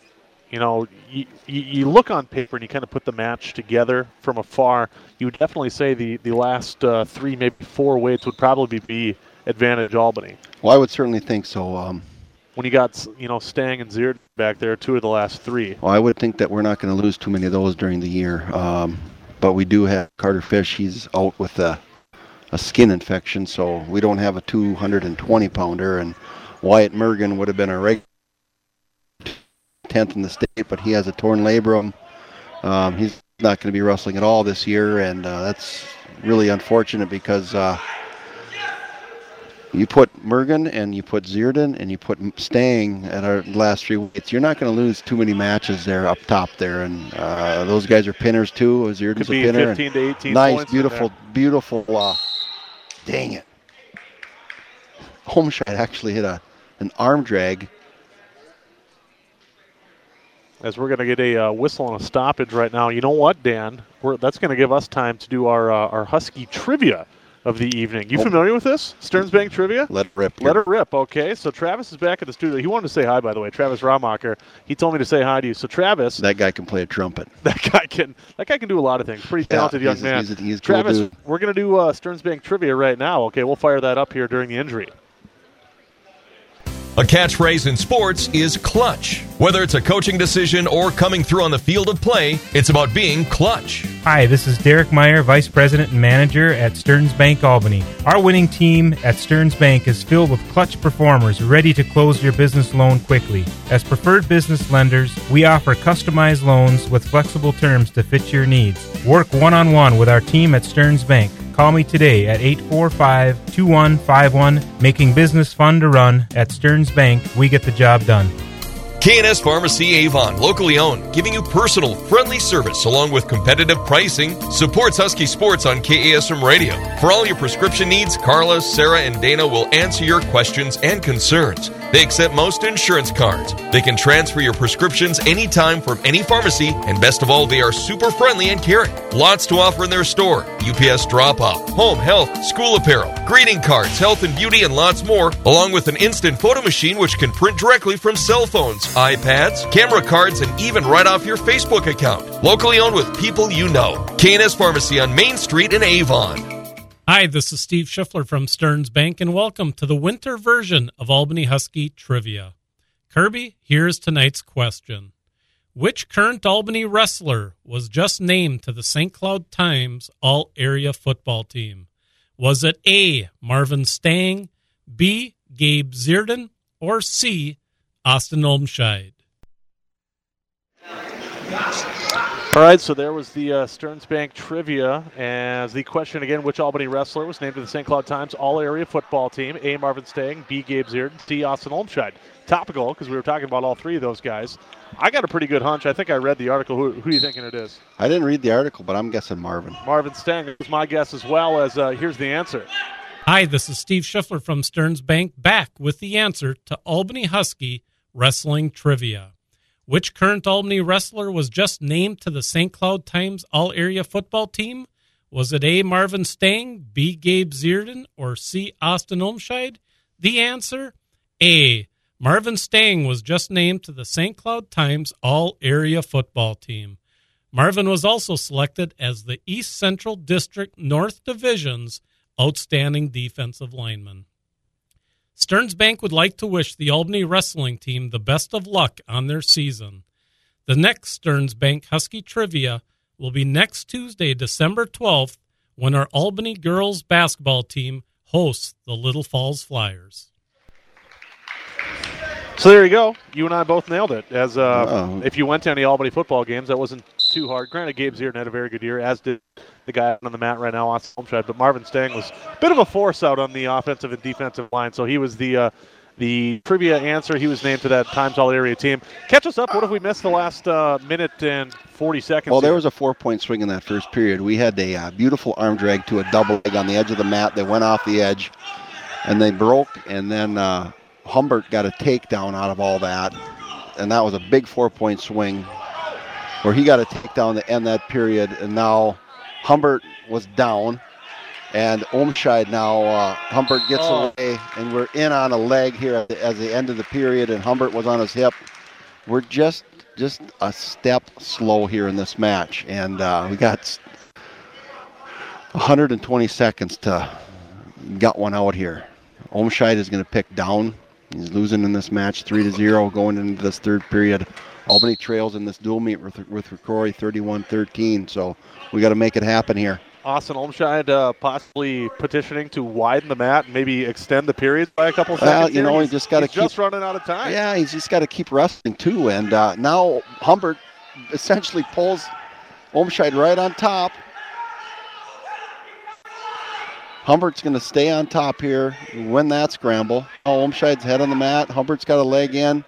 You look on paper and you kind of put the match together from afar. You would definitely say the last 3, maybe 4 weights would probably be advantage Albany. Well, I would certainly think so. When you got Stang and Zierd back there, 2 of the last 3. Well, I would think that we're not going to lose too many of those during the year. But we do have Carter Fish. He's out with a skin infection, so we don't have a 220-pounder. And Wyatt Mergen would have been a regular 10th in the state, but he has a torn labrum. He's not going to be wrestling at all this year, and that's really unfortunate because you put Mergen and you put Zierden and you put Stang at our last 3 weights. You're not going to lose too many matches there up top there, and those guys are pinners too. Zierden's a pinner. 15 to 18 nice, beautiful. Dang it! Homeshot actually hit an arm drag. As we're going to get a whistle and a stoppage right now. You know what, Dan? That's going to give us time to do our Husky trivia of the evening. You familiar with this? Stearns Bank trivia? Let it rip. Let it rip. Okay, so Travis is back at the studio. He wanted to say hi, by the way. Travis Ramacher. He told me to say hi to you. So Travis, that guy can play a trumpet. That guy can do a lot of things. Pretty talented young man. He's Travis, cool dude. We're going to do Stearns Bank trivia right now. Okay, we'll fire that up here during the injury. A catchphrase in sports is clutch. Whether it's a coaching decision or coming through on the field of play, it's about being clutch. Hi, this is Derek Meyer, Vice President and Manager at Stearns Bank Albany. Our winning team at Stearns Bank is filled with clutch performers ready to close your business loan quickly. As preferred business lenders, we offer customized loans with flexible terms to fit your needs. Work one-on-one with our team at Stearns Bank. Call me today at 845-2151. Making business fun to run at Stearns Bank. We get the job done. K&S Pharmacy Avon, locally owned, giving you personal, friendly service along with competitive pricing, supports Husky Sports on KASM Radio. For all your prescription needs, Carla, Sarah, and Dana will answer your questions and concerns. They accept most insurance cards. They can transfer your prescriptions anytime from any pharmacy, and best of all, they are super friendly and caring. Lots to offer in their store. UPS drop-off, home, health, school apparel, greeting cards, health and beauty, and lots more, along with an instant photo machine which can print directly from cell phones, iPads, camera cards, and even right off your Facebook account. Locally owned with people you know. K&S Pharmacy on Main Street in Avon. Hi, this is Steve Schiffler from Stearns Bank, and welcome to the winter version of Albany Husky Trivia. Kirby, here's tonight's question. Which current Albany wrestler was just named to the St. Cloud Times All-Area Football Team? Was it A, Marvin Stang, B, Gabe Zierden, or C, Austin Olmscheid? All right, so there was the Stearns Bank trivia. As the question again, which Albany wrestler was named to the St. Cloud Times All-Area Football Team? A, Marvin Stang, B, Gabe Zierden, C, Austin Olmscheid. Topical, because we were talking about all three of those guys. I got a pretty good hunch. I think I read the article. Who are you thinking it is? I didn't read the article, but I'm guessing Marvin. Marvin Stang is my guess as well. As here's the answer. Hi, this is Steve Schiffler from Stearns Bank, back with the answer to Albany Husky Wrestling Trivia. Which current Albany wrestler was just named to the St. Cloud Times All-Area Football Team? Was it A, Marvin Stang, B, Gabe Zierden, or C, Austin Olmscheid? The answer, A. Marvin Stang was just named to the St. Cloud Times All-Area Football Team. Marvin was also selected as the East Central District North Division's Outstanding Defensive Lineman. Stearns Bank would like to wish the Albany wrestling team the best of luck on their season. The next Stearns Bank Husky Trivia will be next Tuesday, December 12th, when our Albany girls basketball team hosts the Little Falls Flyers. So there you go. You and I both nailed it. As if you went to any Albany football games, that wasn't too hard. Granted, Gabe Zierden had a very good year, as did the guy on the mat right now, Austin Olmscheid. But Marvin Stang was a bit of a force out on the offensive and defensive line. So he was the trivia answer. He was named to that Times All-Area team. Catch us up. What have we missed the last minute and 40 seconds? Well, there here? was a 4-point swing in that first period. We had a beautiful arm drag to a double leg on the edge of the mat. They went off the edge, and they broke, and then Humbert got a takedown out of all that, and that was a big 4-point swing where he got a takedown to end that period, and now Humbert was down, and Olmscheid now, Humbert gets away, and we're in on a leg here at the end of the period, and Humbert was on his hip. We're just a step slow here in this match, and we got 120 seconds to gut one out here. Olmscheid is going to pick down. He's losing in this match 3-0 going into this third period. Albany trails in this dual meet with Rocori 31-13, so we got to make it happen here. Austin Olmscheid possibly petitioning to widen the mat and maybe extend the period by a couple seconds. Well, he just got to keep just running out of time. Yeah, he's just got to keep wrestling too. And now Humbert essentially pulls Olmscheid right on top. Humbert's going to stay on top here, win that scramble. Olmscheid's head on the mat. Humbert's got a leg in.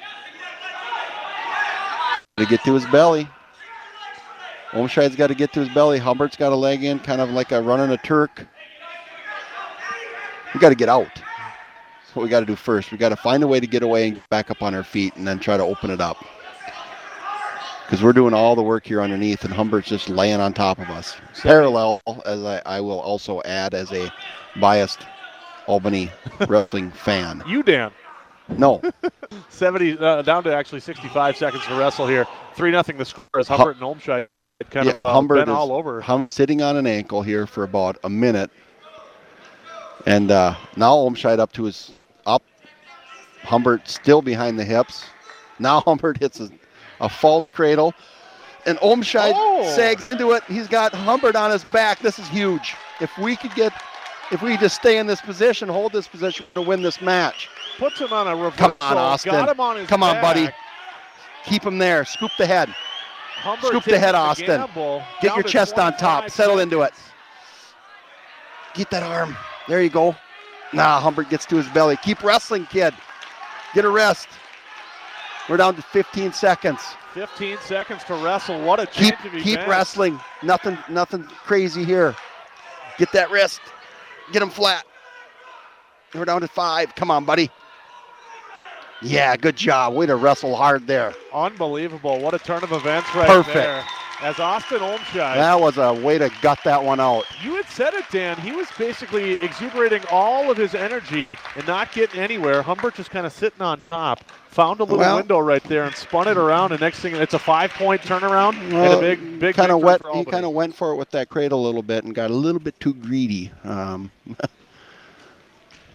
To get to his belly. Olmscheid's got to get to his belly. Humbert's got a leg in, kind of like a running a Turk. We got to get out. That's what we got to do first. We got to find a way to get away and get back up on our feet and then try to open it up. Because we're doing all the work here underneath, and Humbert's just laying on top of us. Parallel, as I will also add, as a biased Albany wrestling fan. You, Dan. No. 70 down to actually 65 seconds to wrestle here. 3-0 the score as Humbert and Olmscheid kind of Humbert been all over. Sitting on an ankle here for about a minute. And now Olmscheid up to his up. Humbert still behind the hips. Now Humbert hits a false cradle. And Olmscheid sags into it. He's got Humbert on his back. This is huge. If we just stay in this position, hold this position to win this match. Puts him on a reversal. Come on, Austin. Got him on his Come on, back. buddy. Keep him there. Scoop the head. Humbert Scoop the head, Austin. Get Down your to chest on top. 25 Settle into it. seconds. Get that arm. There you go. Nah, Humbert gets to his belly. Keep wrestling, kid. Get a rest. We're down to 15 seconds. 15 seconds to wrestle. What a change of events. Keep wrestling. Nothing crazy here. Get that wrist. Get him flat. We're down to 5. Come on, buddy. Yeah, good job. Way to wrestle hard there. Unbelievable. What a turn of events right Perfect. there. As Austin Olmscheid. That was a way to gut that one out. You had said it, Dan. He was basically exuberating all of his energy and not getting anywhere. Humbert just kind of sitting on top. Found a little window right there and spun it around. And next thing, it's a 5-point turnaround and a big kind of wet. He kind of went for it with that cradle a little bit and got a little bit too greedy.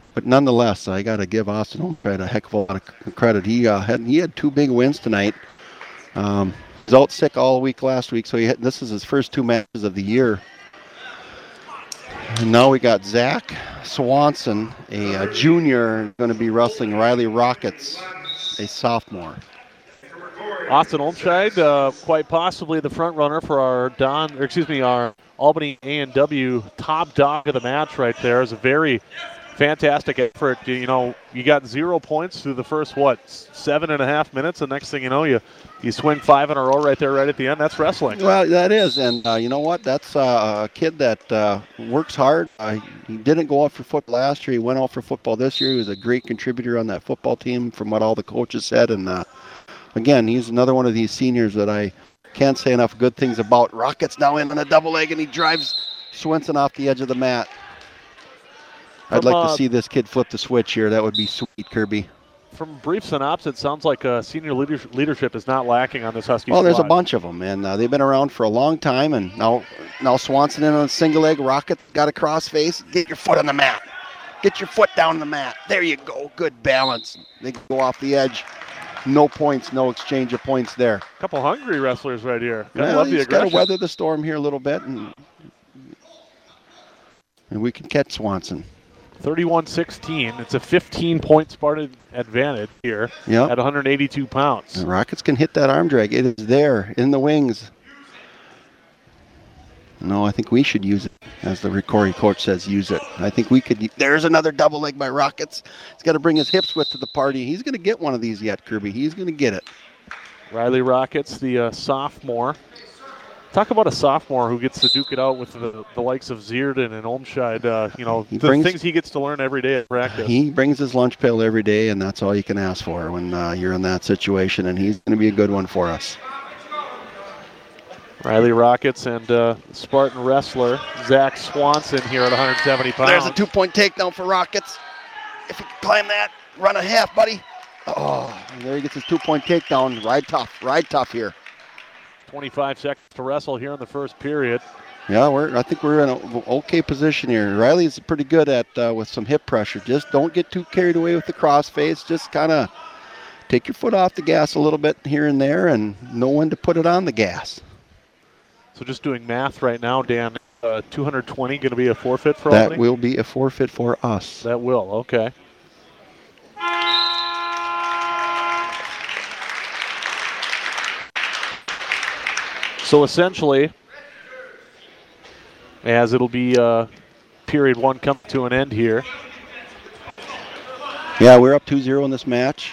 But nonetheless, I got to give Austin Olmsted a heck of a lot of credit. He had 2 big wins tonight. Was out sick all week last week, so this is his first 2 matches of the year. And now we got Zach Swanson, a junior, going to be wrestling Riley Rockets, a sophomore. Austin Olmsted, quite possibly the front runner for our our Albany A&W top dog of the match right there. Is a very fantastic effort. You know, you got 0 points through the first 7.5 minutes. The next thing you know, you swing 5 in a row right there, right at the end. That's wrestling. Well, that is, and you know what? That's a kid that works hard. He didn't go out for football last year. He went out for football this year. He was a great contributor on that football team, from what all the coaches said. And again, he's another one of these seniors that I can't say enough good things about. Rockets now in on a double leg, and he drives Swenson off the edge of the mat. I'd like to see this kid flip the switch here. That would be sweet, Kirby. From brief synopsis, it sounds like senior leadership is not lacking on this Husky squad. There's a bunch of them, and they've been around for a long time. And now Swanson in on a single leg. Rocket got a cross face. Get your foot on the mat. Get your foot down on the mat. There you go. Good balance. They go off the edge. No points, no exchange of points there. A couple hungry wrestlers right here. He's got to weather the storm here a little bit, and we can catch Swanson. 31-16. It's a 15-point Spartan advantage here at 182 pounds. The Rockets can hit that arm drag. It is there in the wings. No, I think we should use it. As the Ricori coach says, use it. I think we could. There's another double leg by Rockets. He's got to bring his hips width to the party. He's going to get one of these yet, Kirby. He's going to get it. Riley Rockets, the sophomore. Talk about a sophomore who gets to duke it out with the likes of Zierden and Olmsted. Things he gets to learn every day at practice. He brings his lunch pail every day, and that's all you can ask for when you're in that situation, and he's going to be a good one for us. Riley Rockets and Spartan wrestler Zach Swanson here at 170 pounds. There's a 2-point takedown for Rockets. If he can climb that, run a half, buddy. Oh, there he gets his 2-point takedown. Ride tough here. 25 seconds to wrestle here in the first period. Yeah, I think we're in an okay position here. Riley's pretty good at with some hip pressure. Just don't get too carried away with the crossface. Just kind of take your foot off the gas a little bit here and there, and know when to put it on the gas. So just doing math right now, Dan, 220 going to be a forfeit for Albany? That will be a forfeit for us. That will, okay. So essentially, as it'll be period 1 come to an end here. Yeah, we're up 2-0 in this match.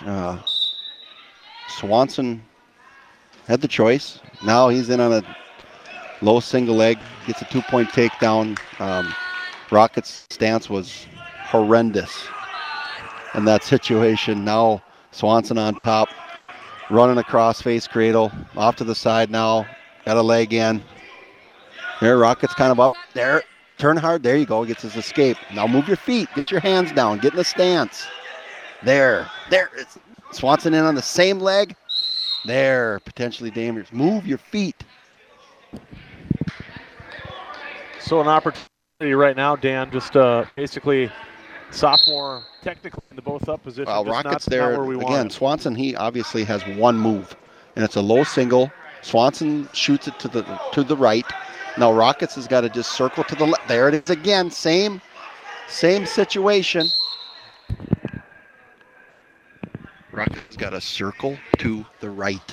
Swanson had the choice. Now he's in on a low single leg, gets a 2-point takedown. Rocket's stance was horrendous in that situation. Now Swanson on top, running across face cradle, off to the side now. Got a leg in. There, Rocket's kind of up. There, turn hard. There you go. Gets his escape. Now move your feet. Get your hands down. Get in the stance. There. It's Swanson in on the same leg. There, potentially dangerous. Move your feet. So an opportunity right now, Dan, just basically sophomore technically in the both up position. Well, Rockets not there. where we Again, want Swanson, he obviously has one move, and it's a low single. Swanson shoots it to the right. Now Rockets has got to just circle to the left. There it is again. Same situation. Rockets got to circle to the right.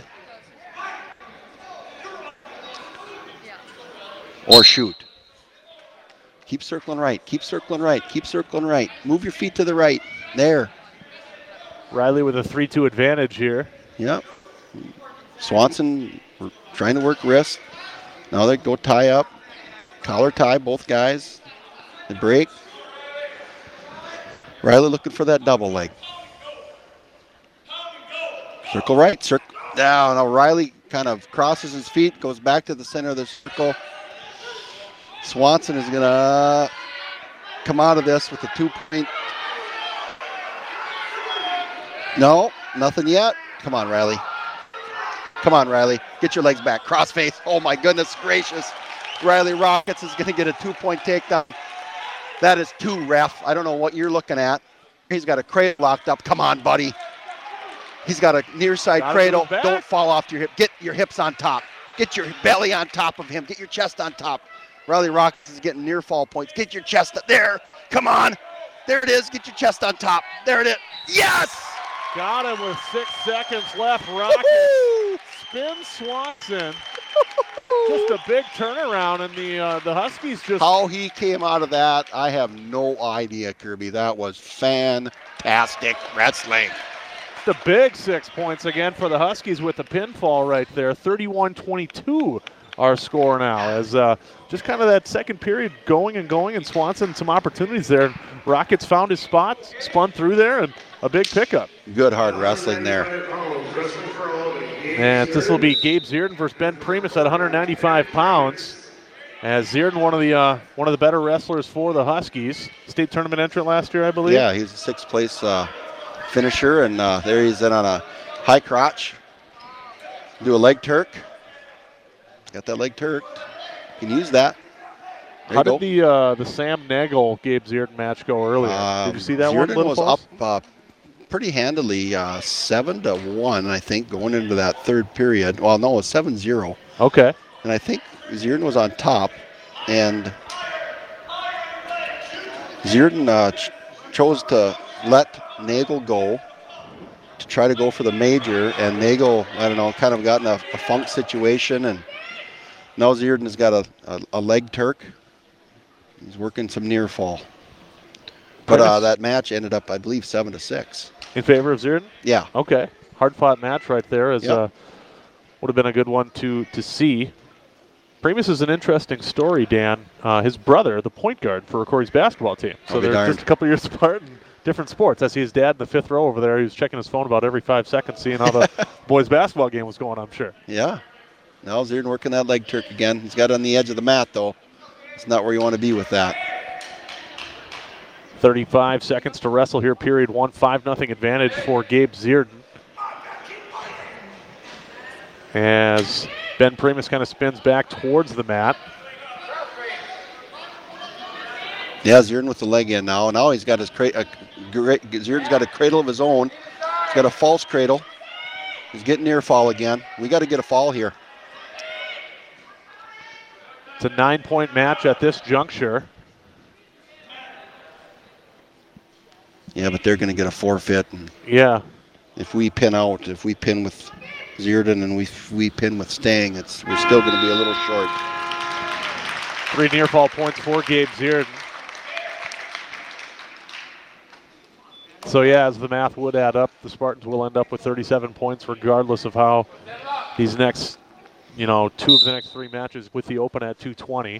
Or shoot. Keep circling right. Keep circling right. Keep circling right. Move your feet to the right. There. Riley with a 3-2 advantage here. Yep. Swanson trying to work wrist. Now they go tie up. Collar tie, both guys. They break. Riley looking for that double leg. Circle right. Circle down. Now Riley kind of crosses his feet, goes back to the center of the circle. Swanson is going to come out of this with a 2-point. No, nothing yet. Come on, Riley. Come on, Riley. Get your legs back. Crossface. Oh, my goodness gracious. Riley Rockets is going to get a 2-point takedown. That is 2, ref. I don't know what you're looking at. He's got a cradle locked up. Come on, buddy. He's got a near side cradle. Don't fall off your hip. Get your hips on top. Get your belly on top of him. Get your chest on top. Riley Rockets is getting near fall points. Get your chest up there. Come on. There it is. Get your chest on top. There it is. Yes! Got him with 6 seconds left. Rockets spin Swanson. Just a big turnaround, and the Huskies just... How he came out of that, I have no idea, Kirby. That was fantastic wrestling. The big 6 points again for the Huskies with the pinfall right there. 31-22 our score now, as just kind of that second period going, and Swanson some opportunities there. Rockets found his spot, spun through there, and a big pickup. Good hard wrestling there. And this will be Gabe Zierden versus Ben Primus at 195 pounds. As Zierden, one of the better wrestlers for the Huskies, state tournament entrant last year, I believe. Yeah, he's a sixth place finisher, and there he's in on a high crotch. Do a leg Turk. Got that leg Turk. Can use that. How did the Sam Nagel Gabe Zierden match go earlier? Did you see that Zierden one? Was up pretty handily, 7-1, I think, going into that third period. Well, no, it was 7-0. Okay. And I think Zierden was on top, and Zierden chose to let Nagel go to try to go for the major, and Nagel, I don't know, kind of got in a funk situation, and now Zierden has got a leg Turk. He's working some near fall. But that match ended up, I believe, 7-6. In favor of Zierden? Yeah. Okay. Hard-fought match right there. Would have been a good one to see. Primus is an interesting story, Dan. His brother, the point guard for Corey's basketball team. So they're just a couple years apart in different sports. I see his dad in the fifth row over there. He was checking his phone about every 5 seconds, seeing how the boys' basketball game was going, I'm sure. Yeah. Now Zierden working that leg Turk again. He's got it on the edge of the mat, though. It's not where you want to be with that. 35 seconds to wrestle here, period one. 5-0 advantage for Gabe Zierden. As Ben Primus kind of spins back towards the mat. Yeah, Zierden with the leg in now. Now he's got his Zierden's got a cradle of his own. He's got a false cradle. He's getting near fall again. We got to get a fall here. It's a 9-point match at this juncture. Yeah, but they're going to get a forfeit. And yeah. If we pin with Zierden and we pin with Stang, we're still going to be a little short. 3 near fall points for Gabe Zierden. So yeah, as the math would add up, the Spartans will end up with 37 points regardless of how these next, 2 of the next 3 matches with the Open at 220.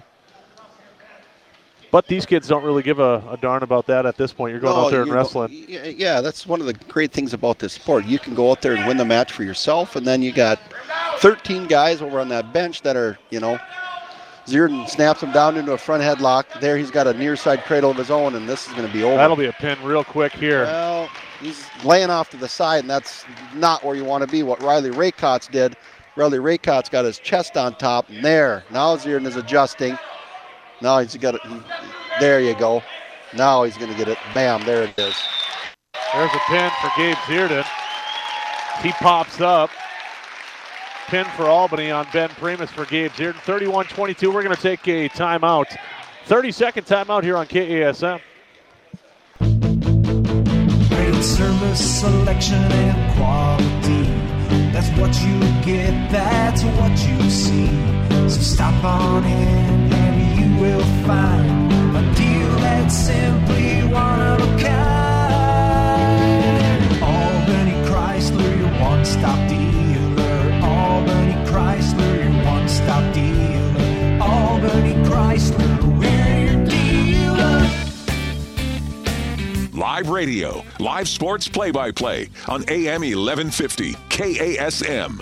But these kids don't really give a darn about that at this point. You're going out there and wrestling. Yeah, that's one of the great things about this sport. You can go out there and win the match for yourself, and then you got 13 guys over on that bench that are, Zierden snaps him down into a front headlock. There he's got a near side cradle of his own, and this is going to be over. That'll be a pin real quick here. Well, he's laying off to the side, and that's not where you want to be. What Riley Raycott's did, Riley Raycott's got his chest on top, and there. Now Zierden is adjusting. Now he's got it. There you go. Now he's going to get it. Bam, there it is. There's a pin for Gabe Zierden. He pops up. Pin for Albany on Ben Primus for Gabe Zierden. 31-22. We're going to take a timeout. 30-second timeout here on KASM. Great service, selection, and quality. That's what you get. That's what you see. So stop on in and you will find a deal that's simply one of a kind. Albany Chrysler, your one-stop dealer. Albany Chrysler, your one-stop dealer. Albany Chrysler, we're your dealer. Live radio, live sports play-by-play on AM 1150 KASM.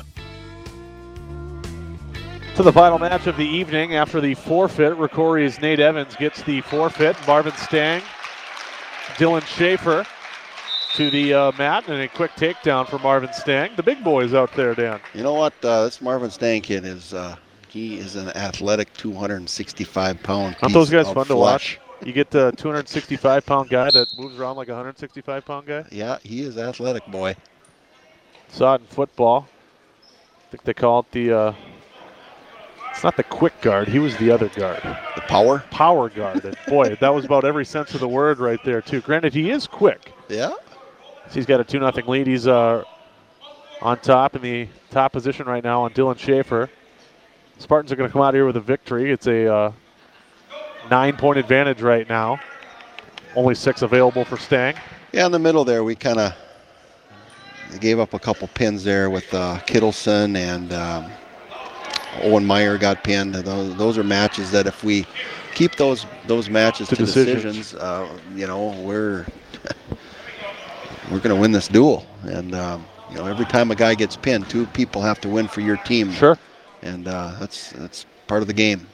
To the final match of the evening after the forfeit. Rocori's Nate Evans gets the forfeit. Marvin Stang, Dylan Schaefer to the mat, and a quick takedown for Marvin Stang. The big boys out there, Dan. You know what? This Marvin Stang kid he is an athletic 265-pound piece. Aren't those guys of fun to flesh. watch? You get the 265-pound guy that moves around like a 165-pound guy. Yeah, he is athletic, boy. Saw it in football. I think they call it the, it's not the quick guard. He was the other guard. The power? Power guard. And boy, that was about every sense of the word right there, too. Granted, he is quick. Yeah. So he's got a 2-0 lead. He's on top in the top position right now on Dylan Schaefer. Spartans are going to come out here with a victory. It's a 9-point advantage right now. Only 6 available for Stang. Yeah, in the middle there, we kind of gave up a couple pins there with Kittleson and Owen Meyer got pinned. Those are matches that if we keep those matches to decisions, we're going to win this duel. And every time a guy gets pinned, 2 people have to win for your team. Sure. And that's part of the game.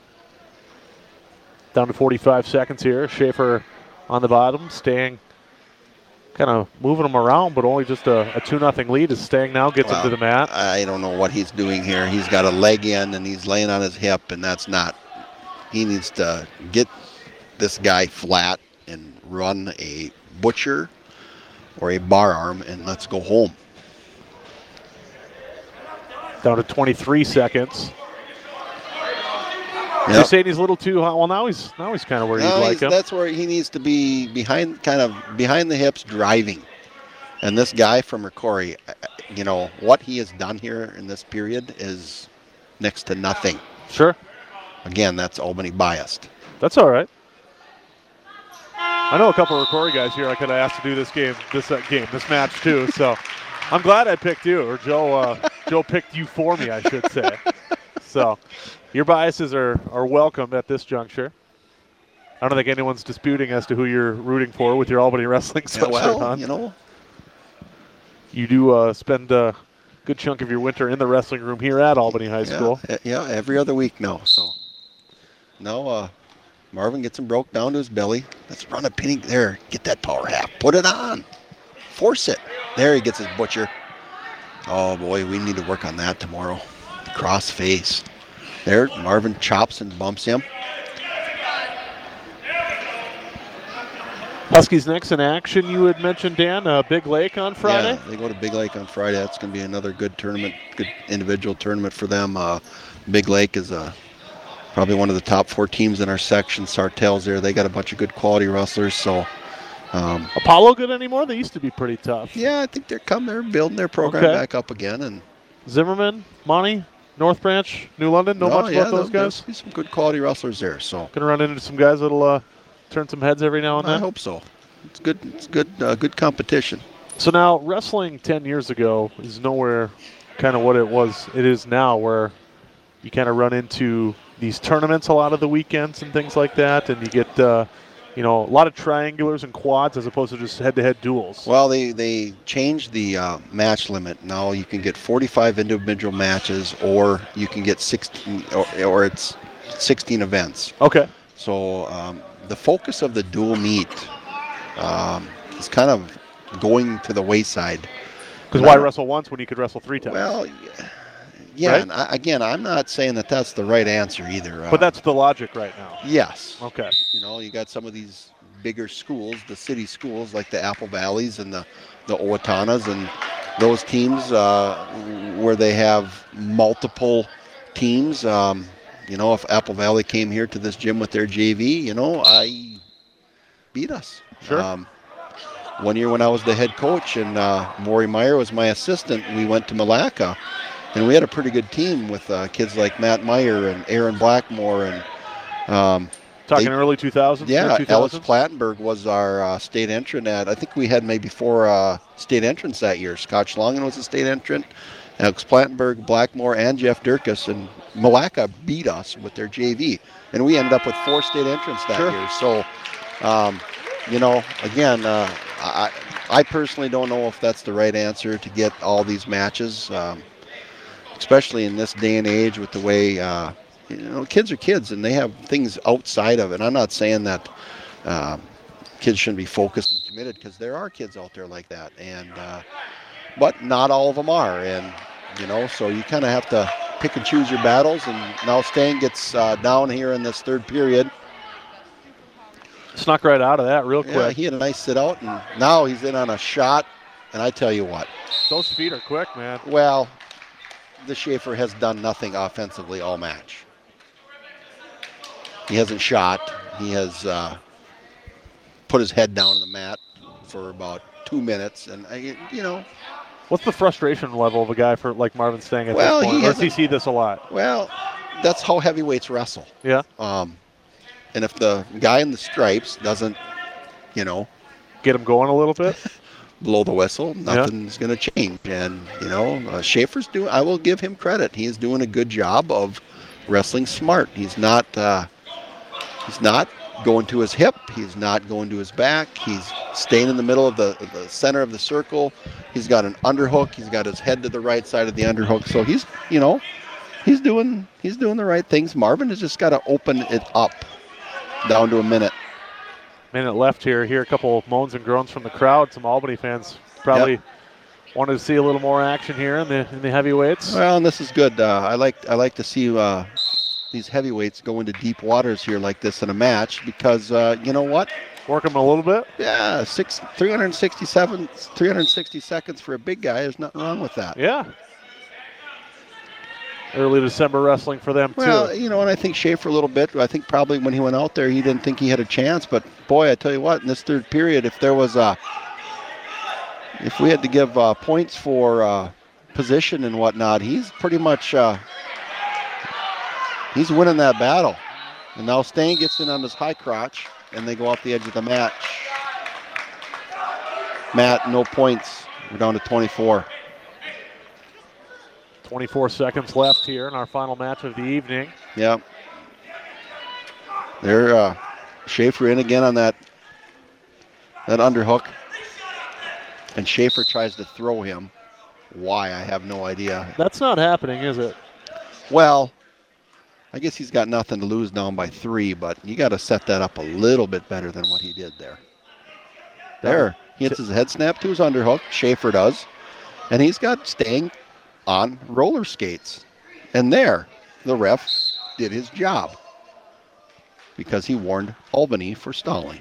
Down to 45 seconds here. Schaefer on the bottom. Stang kind of moving him around, but only just a 2-0 lead as Stang now gets him to the mat. I don't know what he's doing here. He's got a leg in, and he's laying on his hip, and that's not. He needs to get this guy flat and run a butcher or a bar arm, and let's go home. Down to 23 seconds. Yep. You're saying he's a little too high. Well, now he's kind of where you'd like him. That's where he needs to be, behind the hips, driving. And this guy from Rocori, what he has done here in this period is next to nothing. Sure. Again, that's Albany biased. That's all right. I know a couple of Rocori guys here I could have asked to do this match too. So I'm glad I picked you, or Joe picked you for me, I should say. So your biases are welcome at this juncture. I don't think anyone's disputing as to who you're rooting for with your Albany Wrestling sweatshirt on. You do spend a good chunk of your winter in the wrestling room here at Albany High School. Yeah, every other week now. So now Marvin gets him broke down to his belly. Let's run a pinning there. Get that power half. Put it on. Force it. There he gets his butcher. Oh, boy, we need to work on that tomorrow. Cross face. There, Marvin chops and bumps him. Huskies next in action, you had mentioned, Dan, Big Lake on Friday? Yeah, they go to Big Lake on Friday. That's going to be another good tournament, good individual tournament for them. Big Lake is probably one of the top 4 teams in our section. Sartell's there. They got a bunch of good quality wrestlers. So Apollo good anymore? They used to be pretty tough. Yeah, I think they're building their program back up again. And Zimmerman, Monty, North Branch, New London, much about those guys? There's some good quality wrestlers there. So going to run into some guys that'll turn some heads every now and then? I hope so. It's good. It's good competition. So now wrestling 10 years ago is nowhere kind of what it is now, where you kind of run into these tournaments a lot of the weekends and things like that, and you get a lot of triangulars and quads as opposed to just head-to-head duels. Well, they changed the match limit. Now you can get 45 individual matches, or you can get 16, or it's 16 events. Okay. So the focus of the dual meet is kind of going to the wayside. Because why wrestle once when you could wrestle 3 times? Well, yeah. Right? And again, I'm not saying that that's the right answer either. But that's the logic right now. Yes. Okay. You got some of these bigger schools, the city schools like the Apple Valleys and the Owatannas and those teams where they have multiple teams. If Apple Valley came here to this gym with their JV, I beat us. Sure. One year when I was the head coach and Maury Meyer was my assistant, we went to Malacca, and we had a pretty good team with kids like Matt Meyer and Aaron Blackmore and talking early 2000s. Yeah, 2000s? Alex Plattenberg was our state entrant I think we had maybe 4 state entrants that year. Scott Schlongen was a state entrant. Alex Plattenberg, Blackmore, and Jeff Durkis, and Malacca beat us with their JV, and we ended up with 4 state entrants that year. So, again, I personally don't know if that's the right answer to get all these matches, especially in this day and age with the way, kids are kids and they have things outside of it. I'm not saying that kids shouldn't be focused and committed, because there are kids out there like that, and but not all of them are, and so you kind of have to pick and choose your battles. And now Stang gets down here in this third period, Snuck right out of that real quick. Yeah, he had a nice sit out, and now he's in on a shot. And I tell you what. Those feet are quick, man. Well, the Schaefer has done nothing offensively all match. He hasn't shot. He has put his head down on the mat for about 2 minutes. And, what's the frustration level of a guy for like Marvin Stang at this point? Or does he see this a lot? Well, that's how heavyweights wrestle. Yeah. And if the guy in the stripes doesn't, get him going a little bit, blow the whistle, nothing's going to change. And, Schaefer's I will give him credit. He is doing a good job of wrestling smart. He's not going to his hip. He's not going to his back. He's staying in the middle of the center of the circle. He's got an underhook. He's got his head to the right side of the underhook. So he's doing the right things. Marvin has just got to open it up down to a minute. Minute left here. Hear a couple of moans and groans from the crowd. Some Albany fans probably wanted to see a little more action here in the heavyweights. Well, and this is good. I like to see these heavyweights go into deep waters here like this in a match because you know what? Work them a little bit. Yeah, 360 seconds for a big guy. There's nothing wrong with that. Yeah. Early December wrestling for them, too. Well, and I think Schaefer a little bit. I think probably when he went out there, he didn't think he had a chance. But, boy, I tell you what, in this third period, if we had to give points for position and whatnot, he's pretty much he's winning that battle. And now Stang gets in on his high crotch, and they go off the edge of the match. Matt, no points. We're down to 24. 24 seconds left here in our final match of the evening. Yeah. They're Schaefer in again on that underhook. And Schaefer tries to throw him. Why, I have no idea. That's not happening, is it? Well, I guess he's got nothing to lose down by 3, but you got to set that up a little bit better than what he did there. There. He hits his head snap to his underhook. Schaefer does. And he's got Stang on roller skates. And there, the ref did his job because he warned Albany for stalling.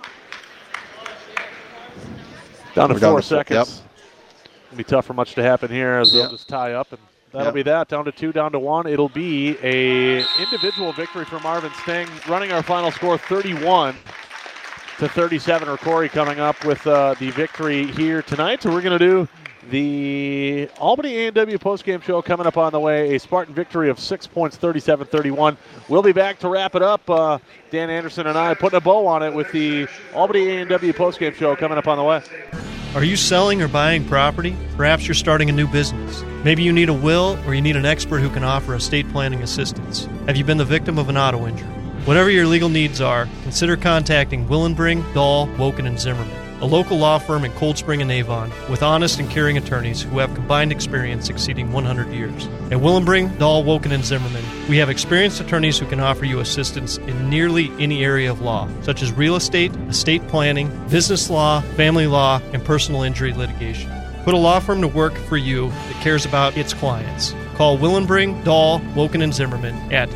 Down to 4 seconds. Yep. It'll be tough for much to happen here as they'll just tie up, and that'll be that. Down to 2, down to 1. It'll be a individual victory for Marvin Stang, running our final score 31-37. Corey coming up with the victory here tonight. So we're going to do the Albany A&W postgame show coming up on the way. A Spartan victory of 6 points, 37-31. We'll be back to wrap it up. Dan Anderson and I putting a bow on it with the Albany A&W postgame show coming up on the way. Are you selling or buying property? Perhaps you're starting a new business. Maybe you need a will or you need an expert who can offer estate planning assistance. Have you been the victim of an auto injury? Whatever your legal needs are, consider contacting Willenbring, Dahl, Woken, and Zimmerman, a local law firm in Cold Spring and Avon with honest and caring attorneys who have combined experience exceeding 100 years. At Willenbring, Dahl, Woken, and Zimmerman, we have experienced attorneys who can offer you assistance in nearly any area of law, such as real estate, estate planning, business law, family law, and personal injury litigation. Put a law firm to work for you that cares about its clients. Call Willenbring, Dahl, Woken, and Zimmerman at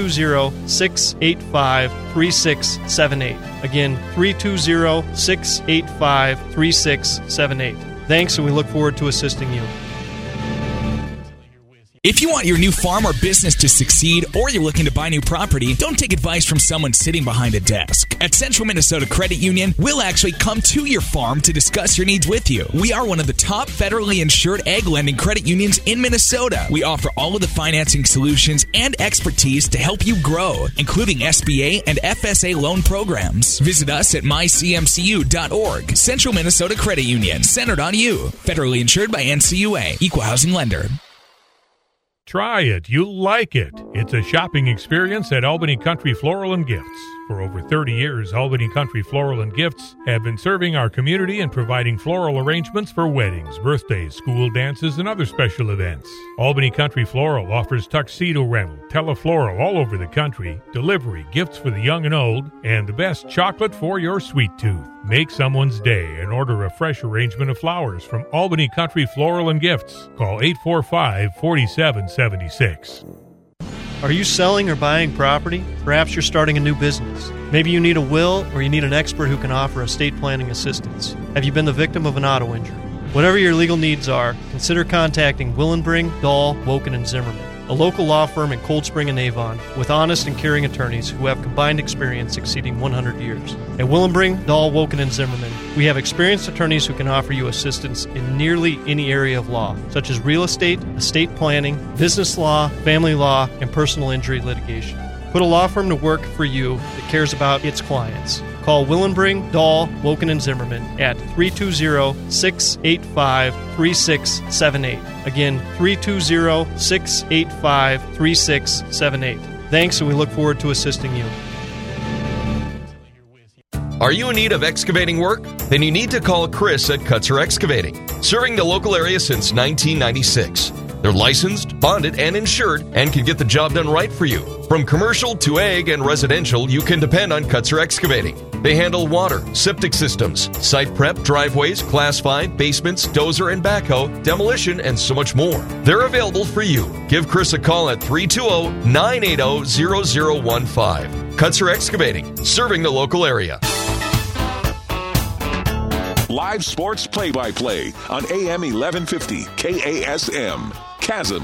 320-685-3678. Again, 320-685-3678. Thanks, and we look forward to assisting you. If you want your new farm or business to succeed, or you're looking to buy new property, don't take advice from someone sitting behind a desk. At Central Minnesota Credit Union, we'll actually come to your farm to discuss your needs with you. We are one of the top federally insured ag lending credit unions in Minnesota. We offer all of the financing solutions and expertise to help you grow, including SBA and FSA loan programs. Visit us at mycmcu.org. Central Minnesota Credit Union, centered on you. Federally insured by NCUA, Equal Housing Lender. Try it. You'll like it. It's a shopping experience at Albany Country Floral and Gifts. For over 30 years, Albany Country Floral and Gifts have been serving our community and providing floral arrangements for weddings, birthdays, school dances, and other special events. Albany Country Floral offers tuxedo rental, telefloral all over the country, delivery, gifts for the young and old, and the best chocolate for your sweet tooth. Make someone's day and order a fresh arrangement of flowers from Albany Country Floral and Gifts. Call 845-4776. Are you selling or buying property? Perhaps you're starting a new business. Maybe you need a will or you need an expert who can offer estate planning assistance. Have you been the victim of an auto injury? Whatever your legal needs are, consider contacting Willenbring, Dahl, Woken, and Zimmerman, a local law firm in Cold Spring and Avon with honest and caring attorneys who have combined experience exceeding 100 years. At Willenbring, Dahl, Woken, and Zimmerman, we have experienced attorneys who can offer you assistance in nearly any area of law, such as real estate, estate planning, business law, family law, and personal injury litigation. Put a law firm to work for you that cares about its clients. Call Willenbring, Dahl, Woken, and Zimmerman at 320-685-3678. Again, 320-685-3678. Thanks, and we look forward to assisting you. Are you in need of excavating work? Then you need to call Chris at Kutzer Excavating, serving the local area since 1996. They're licensed, bonded, and insured, and can get the job done right for you. From commercial to ag and residential, you can depend on Kutzer Excavating. They handle water, septic systems, site prep, driveways, Class 5, basements, dozer and backhoe, demolition, and so much more. They're available for you. Give Chris a call at 320-980-0015. Kutzer Excavating, serving the local area. Live sports play-by-play on AM 1150 KASM. Chasm.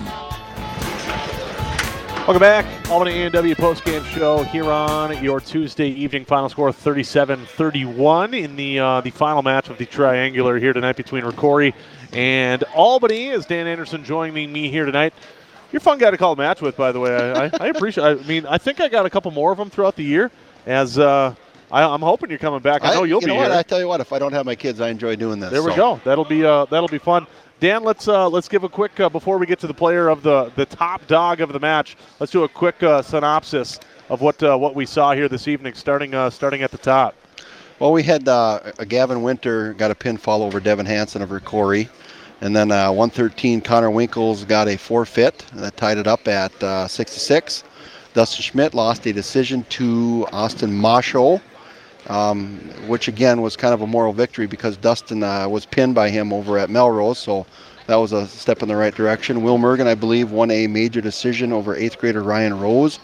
Welcome back. Albany A&W postgame show here on your Tuesday evening. Final score 37-31 in the final match of the triangular here tonight between Rocori and Albany. As Dan Anderson joining me here tonight. You're a fun guy to call a match with, by the way. I appreciate it. I mean, I think I got a couple more of them throughout the year as I'm hoping you're coming back. I know you'll be here. I tell you what, if I don't have my kids, I enjoy doing this. There we go. That'll be fun. Dan, let's give a quick before we get to the player of the top dog of the match. Let's do a quick synopsis of what we saw here this evening, starting at the top. Well, we had Gavin Winter got a pinfall over Devin Hansen of Rocori, and then 113 Connor Winkles got a forfeit that tied it up at 6-6. Dustin Schmidt lost a decision to Austin Masho. Which again was kind of a moral victory because Dustin was pinned by him over at Melrose, so that was a step in the right direction. Will Mergen, I believe, won a major decision over 8th grader Ryan Rose.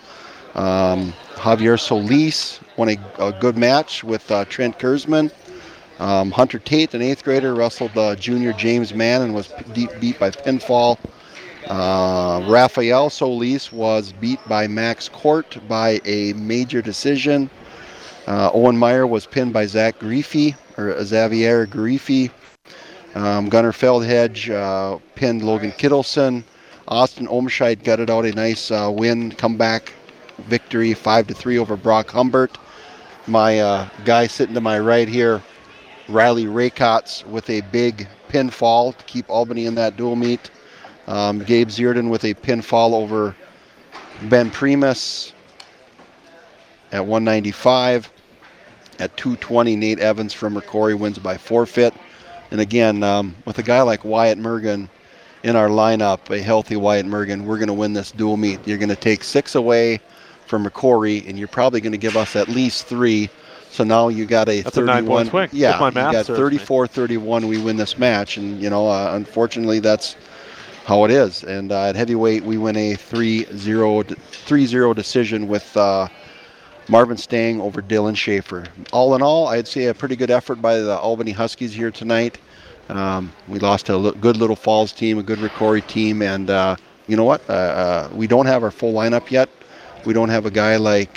Javier Solis won a good match with Trent Kurzman. Hunter Tate, an 8th grader, wrestled junior James Mann and was beat by pinfall. Rafael Solis was beat by Max Court by a major decision. Owen Meyer was pinned by Xavier Griefe. Gunnar Feldhedge pinned Logan Kittleson. Austin Omscheid gutted out a nice win, comeback victory, 5-3 over Brock Humbert. My guy sitting to my right here, Riley Raycotts, with a big pinfall to keep Albany in that dual meet. Gabe Zierden with a pinfall over Ben Primus at 195. At 220, Nate Evans from Rocori wins by forfeit. And again, with a guy like Wyatt Mergen in our lineup, a healthy Wyatt Mergen, we're going to win this dual meet. You're going to take 6 away from Rocori, and you're probably going to give us at least 3. So now you got a 31. A 9-point swing. Yeah, my math you got 34-31. We win this match, and unfortunately, that's how it is. And at heavyweight, we win a 3-0 decision with Marvin Stang over Dylan Schaefer. All in all, I'd say a pretty good effort by the Albany Huskies here tonight. We lost to a good Little Falls team, a good Rocori team, and you know what? We don't have our full lineup yet. We don't have a guy like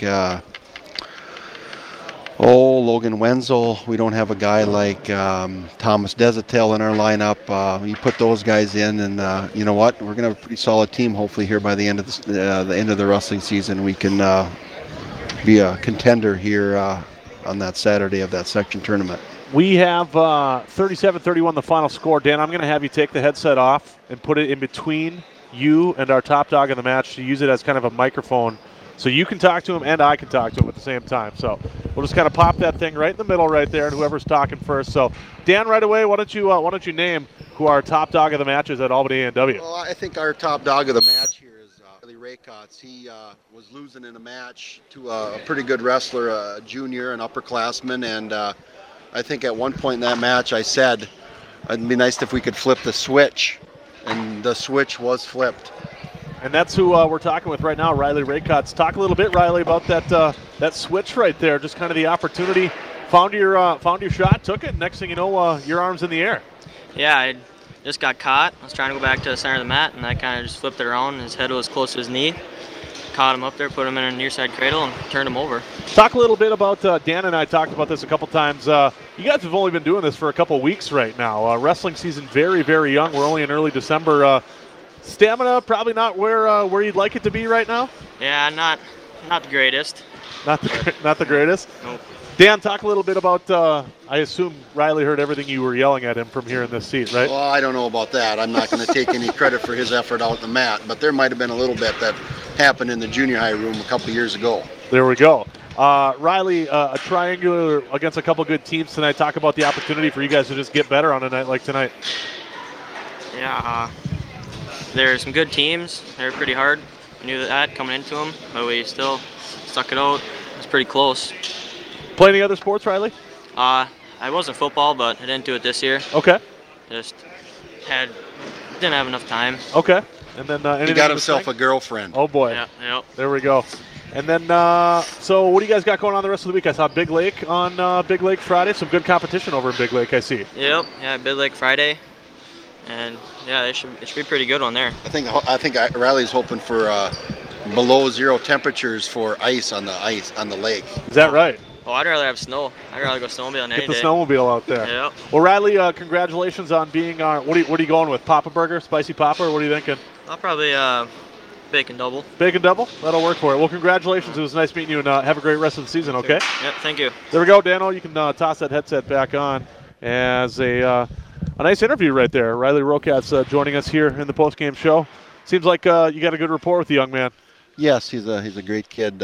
Logan Wenzel. We don't have a guy like Thomas Desatel in our lineup. You put those guys in, and you know what? We're going to have a pretty solid team. Hopefully, here by the end of the wrestling season, we can be a contender here on that Saturday of that section tournament. We have 37-31 the final score. Dan, I'm going to have you take the headset off and put it in between you and our top dog in the match to use it as kind of a microphone so you can talk to him and I can talk to him at the same time. So we'll just kind of pop that thing right in the middle right there, and whoever's talking first. So Dan, right away, why don't you name who our top dog of the match is at Albany A&W? Well, I think our top dog of the match here is Raycotts. He was losing in a match to a pretty good wrestler, a junior, an upperclassman, and I think at one point in that match I said it'd be nice if we could flip the switch, and the switch was flipped. And that's who we're talking with right now, Riley Raycotts. Talk a little bit, Riley, about that switch right there. Just kind of the opportunity. Found your shot, took it. Next thing you know, your arm's in the air. Yeah, I just got caught. I was trying to go back to the center of the mat, and I kind of just flipped it around. His head was close to his knee. Caught him up there, put him in a near side cradle, and turned him over. Talk a little bit about, Dan and I talked about this a couple times. You guys have only been doing this for a couple weeks right now. Wrestling season very, very young. We're only in early December. Stamina probably not where you'd like it to be right now? Yeah, not the greatest. Not the greatest? Nope. Dan, talk a little bit about, I assume Riley heard everything you were yelling at him from here in this seat, right? Well, I don't know about that. I'm not going to take any credit for his effort out on the mat, but there might have been a little bit that happened in the junior high room a couple of years ago. There we go. Riley, a triangular against a couple good teams tonight. Talk about the opportunity for you guys to just get better on a night like tonight. Yeah, there's some good teams. They're pretty hard. We knew that coming into them, but we still stuck it out. It was pretty close. Play any other sports, Riley? I wasn't football, but I didn't do it this year. Okay. Just didn't have enough time. Okay. And then he got himself a girlfriend. Oh boy. Yeah. Yep. There we go. And then, so what do you guys got going on the rest of the week? I saw Big Lake on Big Lake Friday. Some good competition over in Big Lake, I see. Yep. Yeah, Big Lake Friday. And yeah, it should be pretty good on there. I think Riley's hoping for below zero temperatures for ice on the lake. Is that right? Oh, I'd rather have snow. I'd rather go snowmobiling any day. Get the snowmobile out there. Yep. Well, Riley, congratulations on being what are you going with? Papa Burger, Spicy Papa, or what are you thinking? I'll probably bacon double. Bacon double? That'll work for it. Well, congratulations. It was nice meeting you, and have a great rest of the season, okay? Yep, thank you. There we go, Dano. You can toss that headset back on as a nice interview right there. Riley Raycotts joining us here in the postgame show. Seems like you got a good rapport with the young man. Yes, he's a great kid.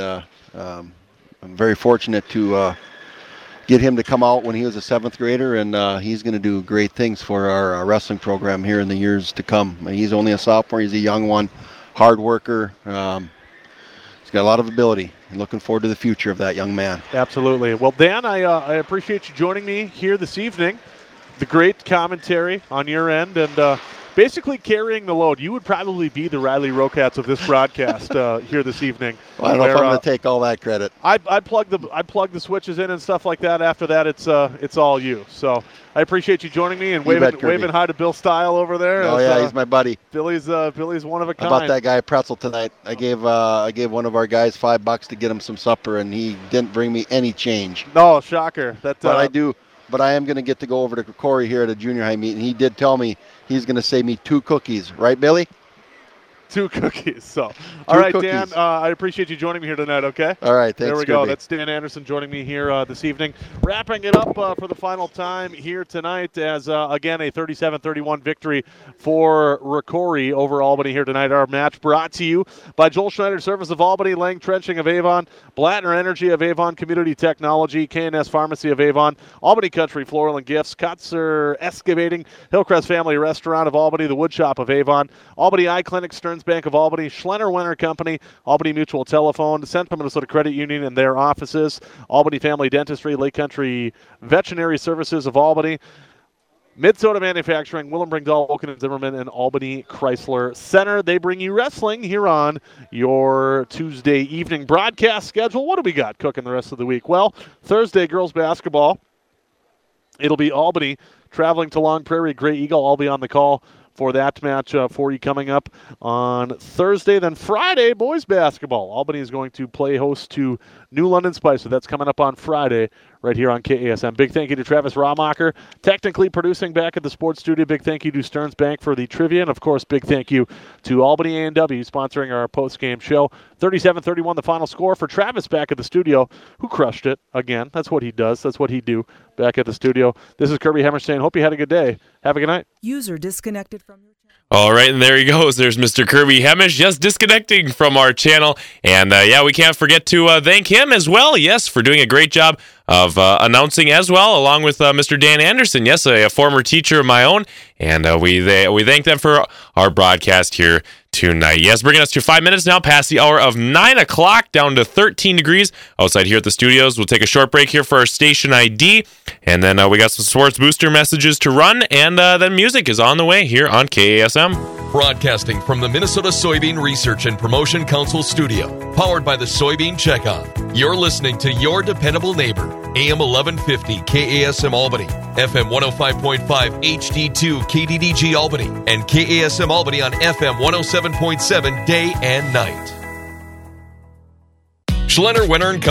I'm very fortunate to get him to come out when he was a 7th grader, and he's going to do great things for our wrestling program here in the years to come. He's only a sophomore. He's a young one, hard worker. He's got a lot of ability. I'm looking forward to the future of that young man. Absolutely. Well, Dan, I appreciate you joining me here this evening. The great commentary on your end, and basically carrying the load. You would probably be the Riley Raycotts of this broadcast here this evening. Well, I don't know if I'm going to take all that credit. I plug the switches in and stuff like that. After that, it's all you. So I appreciate you joining me and waving hi to Bill Style over there. Oh yeah, he's my buddy. Billy's one of a kind. How about that guy Pretzel tonight? I gave one of our guys $5 to get him some supper, and he didn't bring me any change. No, shocker. But I do. But I am going to get to go over to Corey here at a junior high meet, and he did tell me he's going to save me 2 cookies. Right, Billy? 2 cookies. So, all right, Dan, I appreciate you joining me here tonight, okay? All right, thanks, there we go. Kirby. That's Dan Anderson joining me here this evening. Wrapping it up for the final time here tonight as, again, a 37-31 victory for Rocori over Albany here tonight. Our match brought to you by Joel Schneider Service of Albany, Lang Trenching of Avon, Blattner Energy of Avon, Community Technology, K&S Pharmacy of Avon, Albany Country Floral and Gifts, Kotzer Excavating, Hillcrest Family Restaurant of Albany, the Wood Shop of Avon, Albany Eye Clinic, Stearns Bank of Albany, Schlenner Winter Company, Albany Mutual Telephone, Central Minnesota Credit Union and their offices, Albany Family Dentistry, Lake Country Veterinary Services of Albany, Minnesota Manufacturing, Willem Ringdahl, Woken and Zimmerman, and Albany Chrysler Center. They bring you wrestling here on your Tuesday evening broadcast schedule. What do we got cooking the rest of the week? Well, Thursday, girls basketball. It'll be Albany traveling to Long Prairie. Gray Eagle, I'll be on the call for that match for you coming up on Thursday. Then Friday, boys basketball. Albany is going to play host to New London Spicer. That's coming up on Friday right here on KASM. Big thank you to Travis Ramacher, technically producing back at the sports studio. Big thank you to Stearns Bank for the trivia. And, of course, big thank you to Albany A&W sponsoring our post-game show. 37-31 the final score for Travis back at the studio, who crushed it again. That's what he does. That's what he do back at the studio. This is Kirby Hemmerstein. Hope you had a good day. Have a good night. User disconnected from your channel. All right, and there he goes. There's Mr. Kirby Hemish just disconnecting from our channel. And, we can't forget to thank him as well, yes, for doing a great job of announcing as well, along with Mr. Dan Anderson, yes, a former teacher of my own. And we thank them for our broadcast here tonight. Yes, bringing us to 5 minutes now past the hour of 9 o'clock, down to 13 degrees outside here at the studios. We'll take a short break here for our station ID, and then we got some Sports Booster messages to run, and then music is on the way here on KASM. Broadcasting from the Minnesota Soybean Research and Promotion Council studio, powered by the Soybean Checkoff. You're listening to your dependable neighbor, AM 1150 KASM Albany, FM 105.5 HD2 KDDG Albany, and KASM Albany on FM 107.7 day and night. Schlenner, Winter &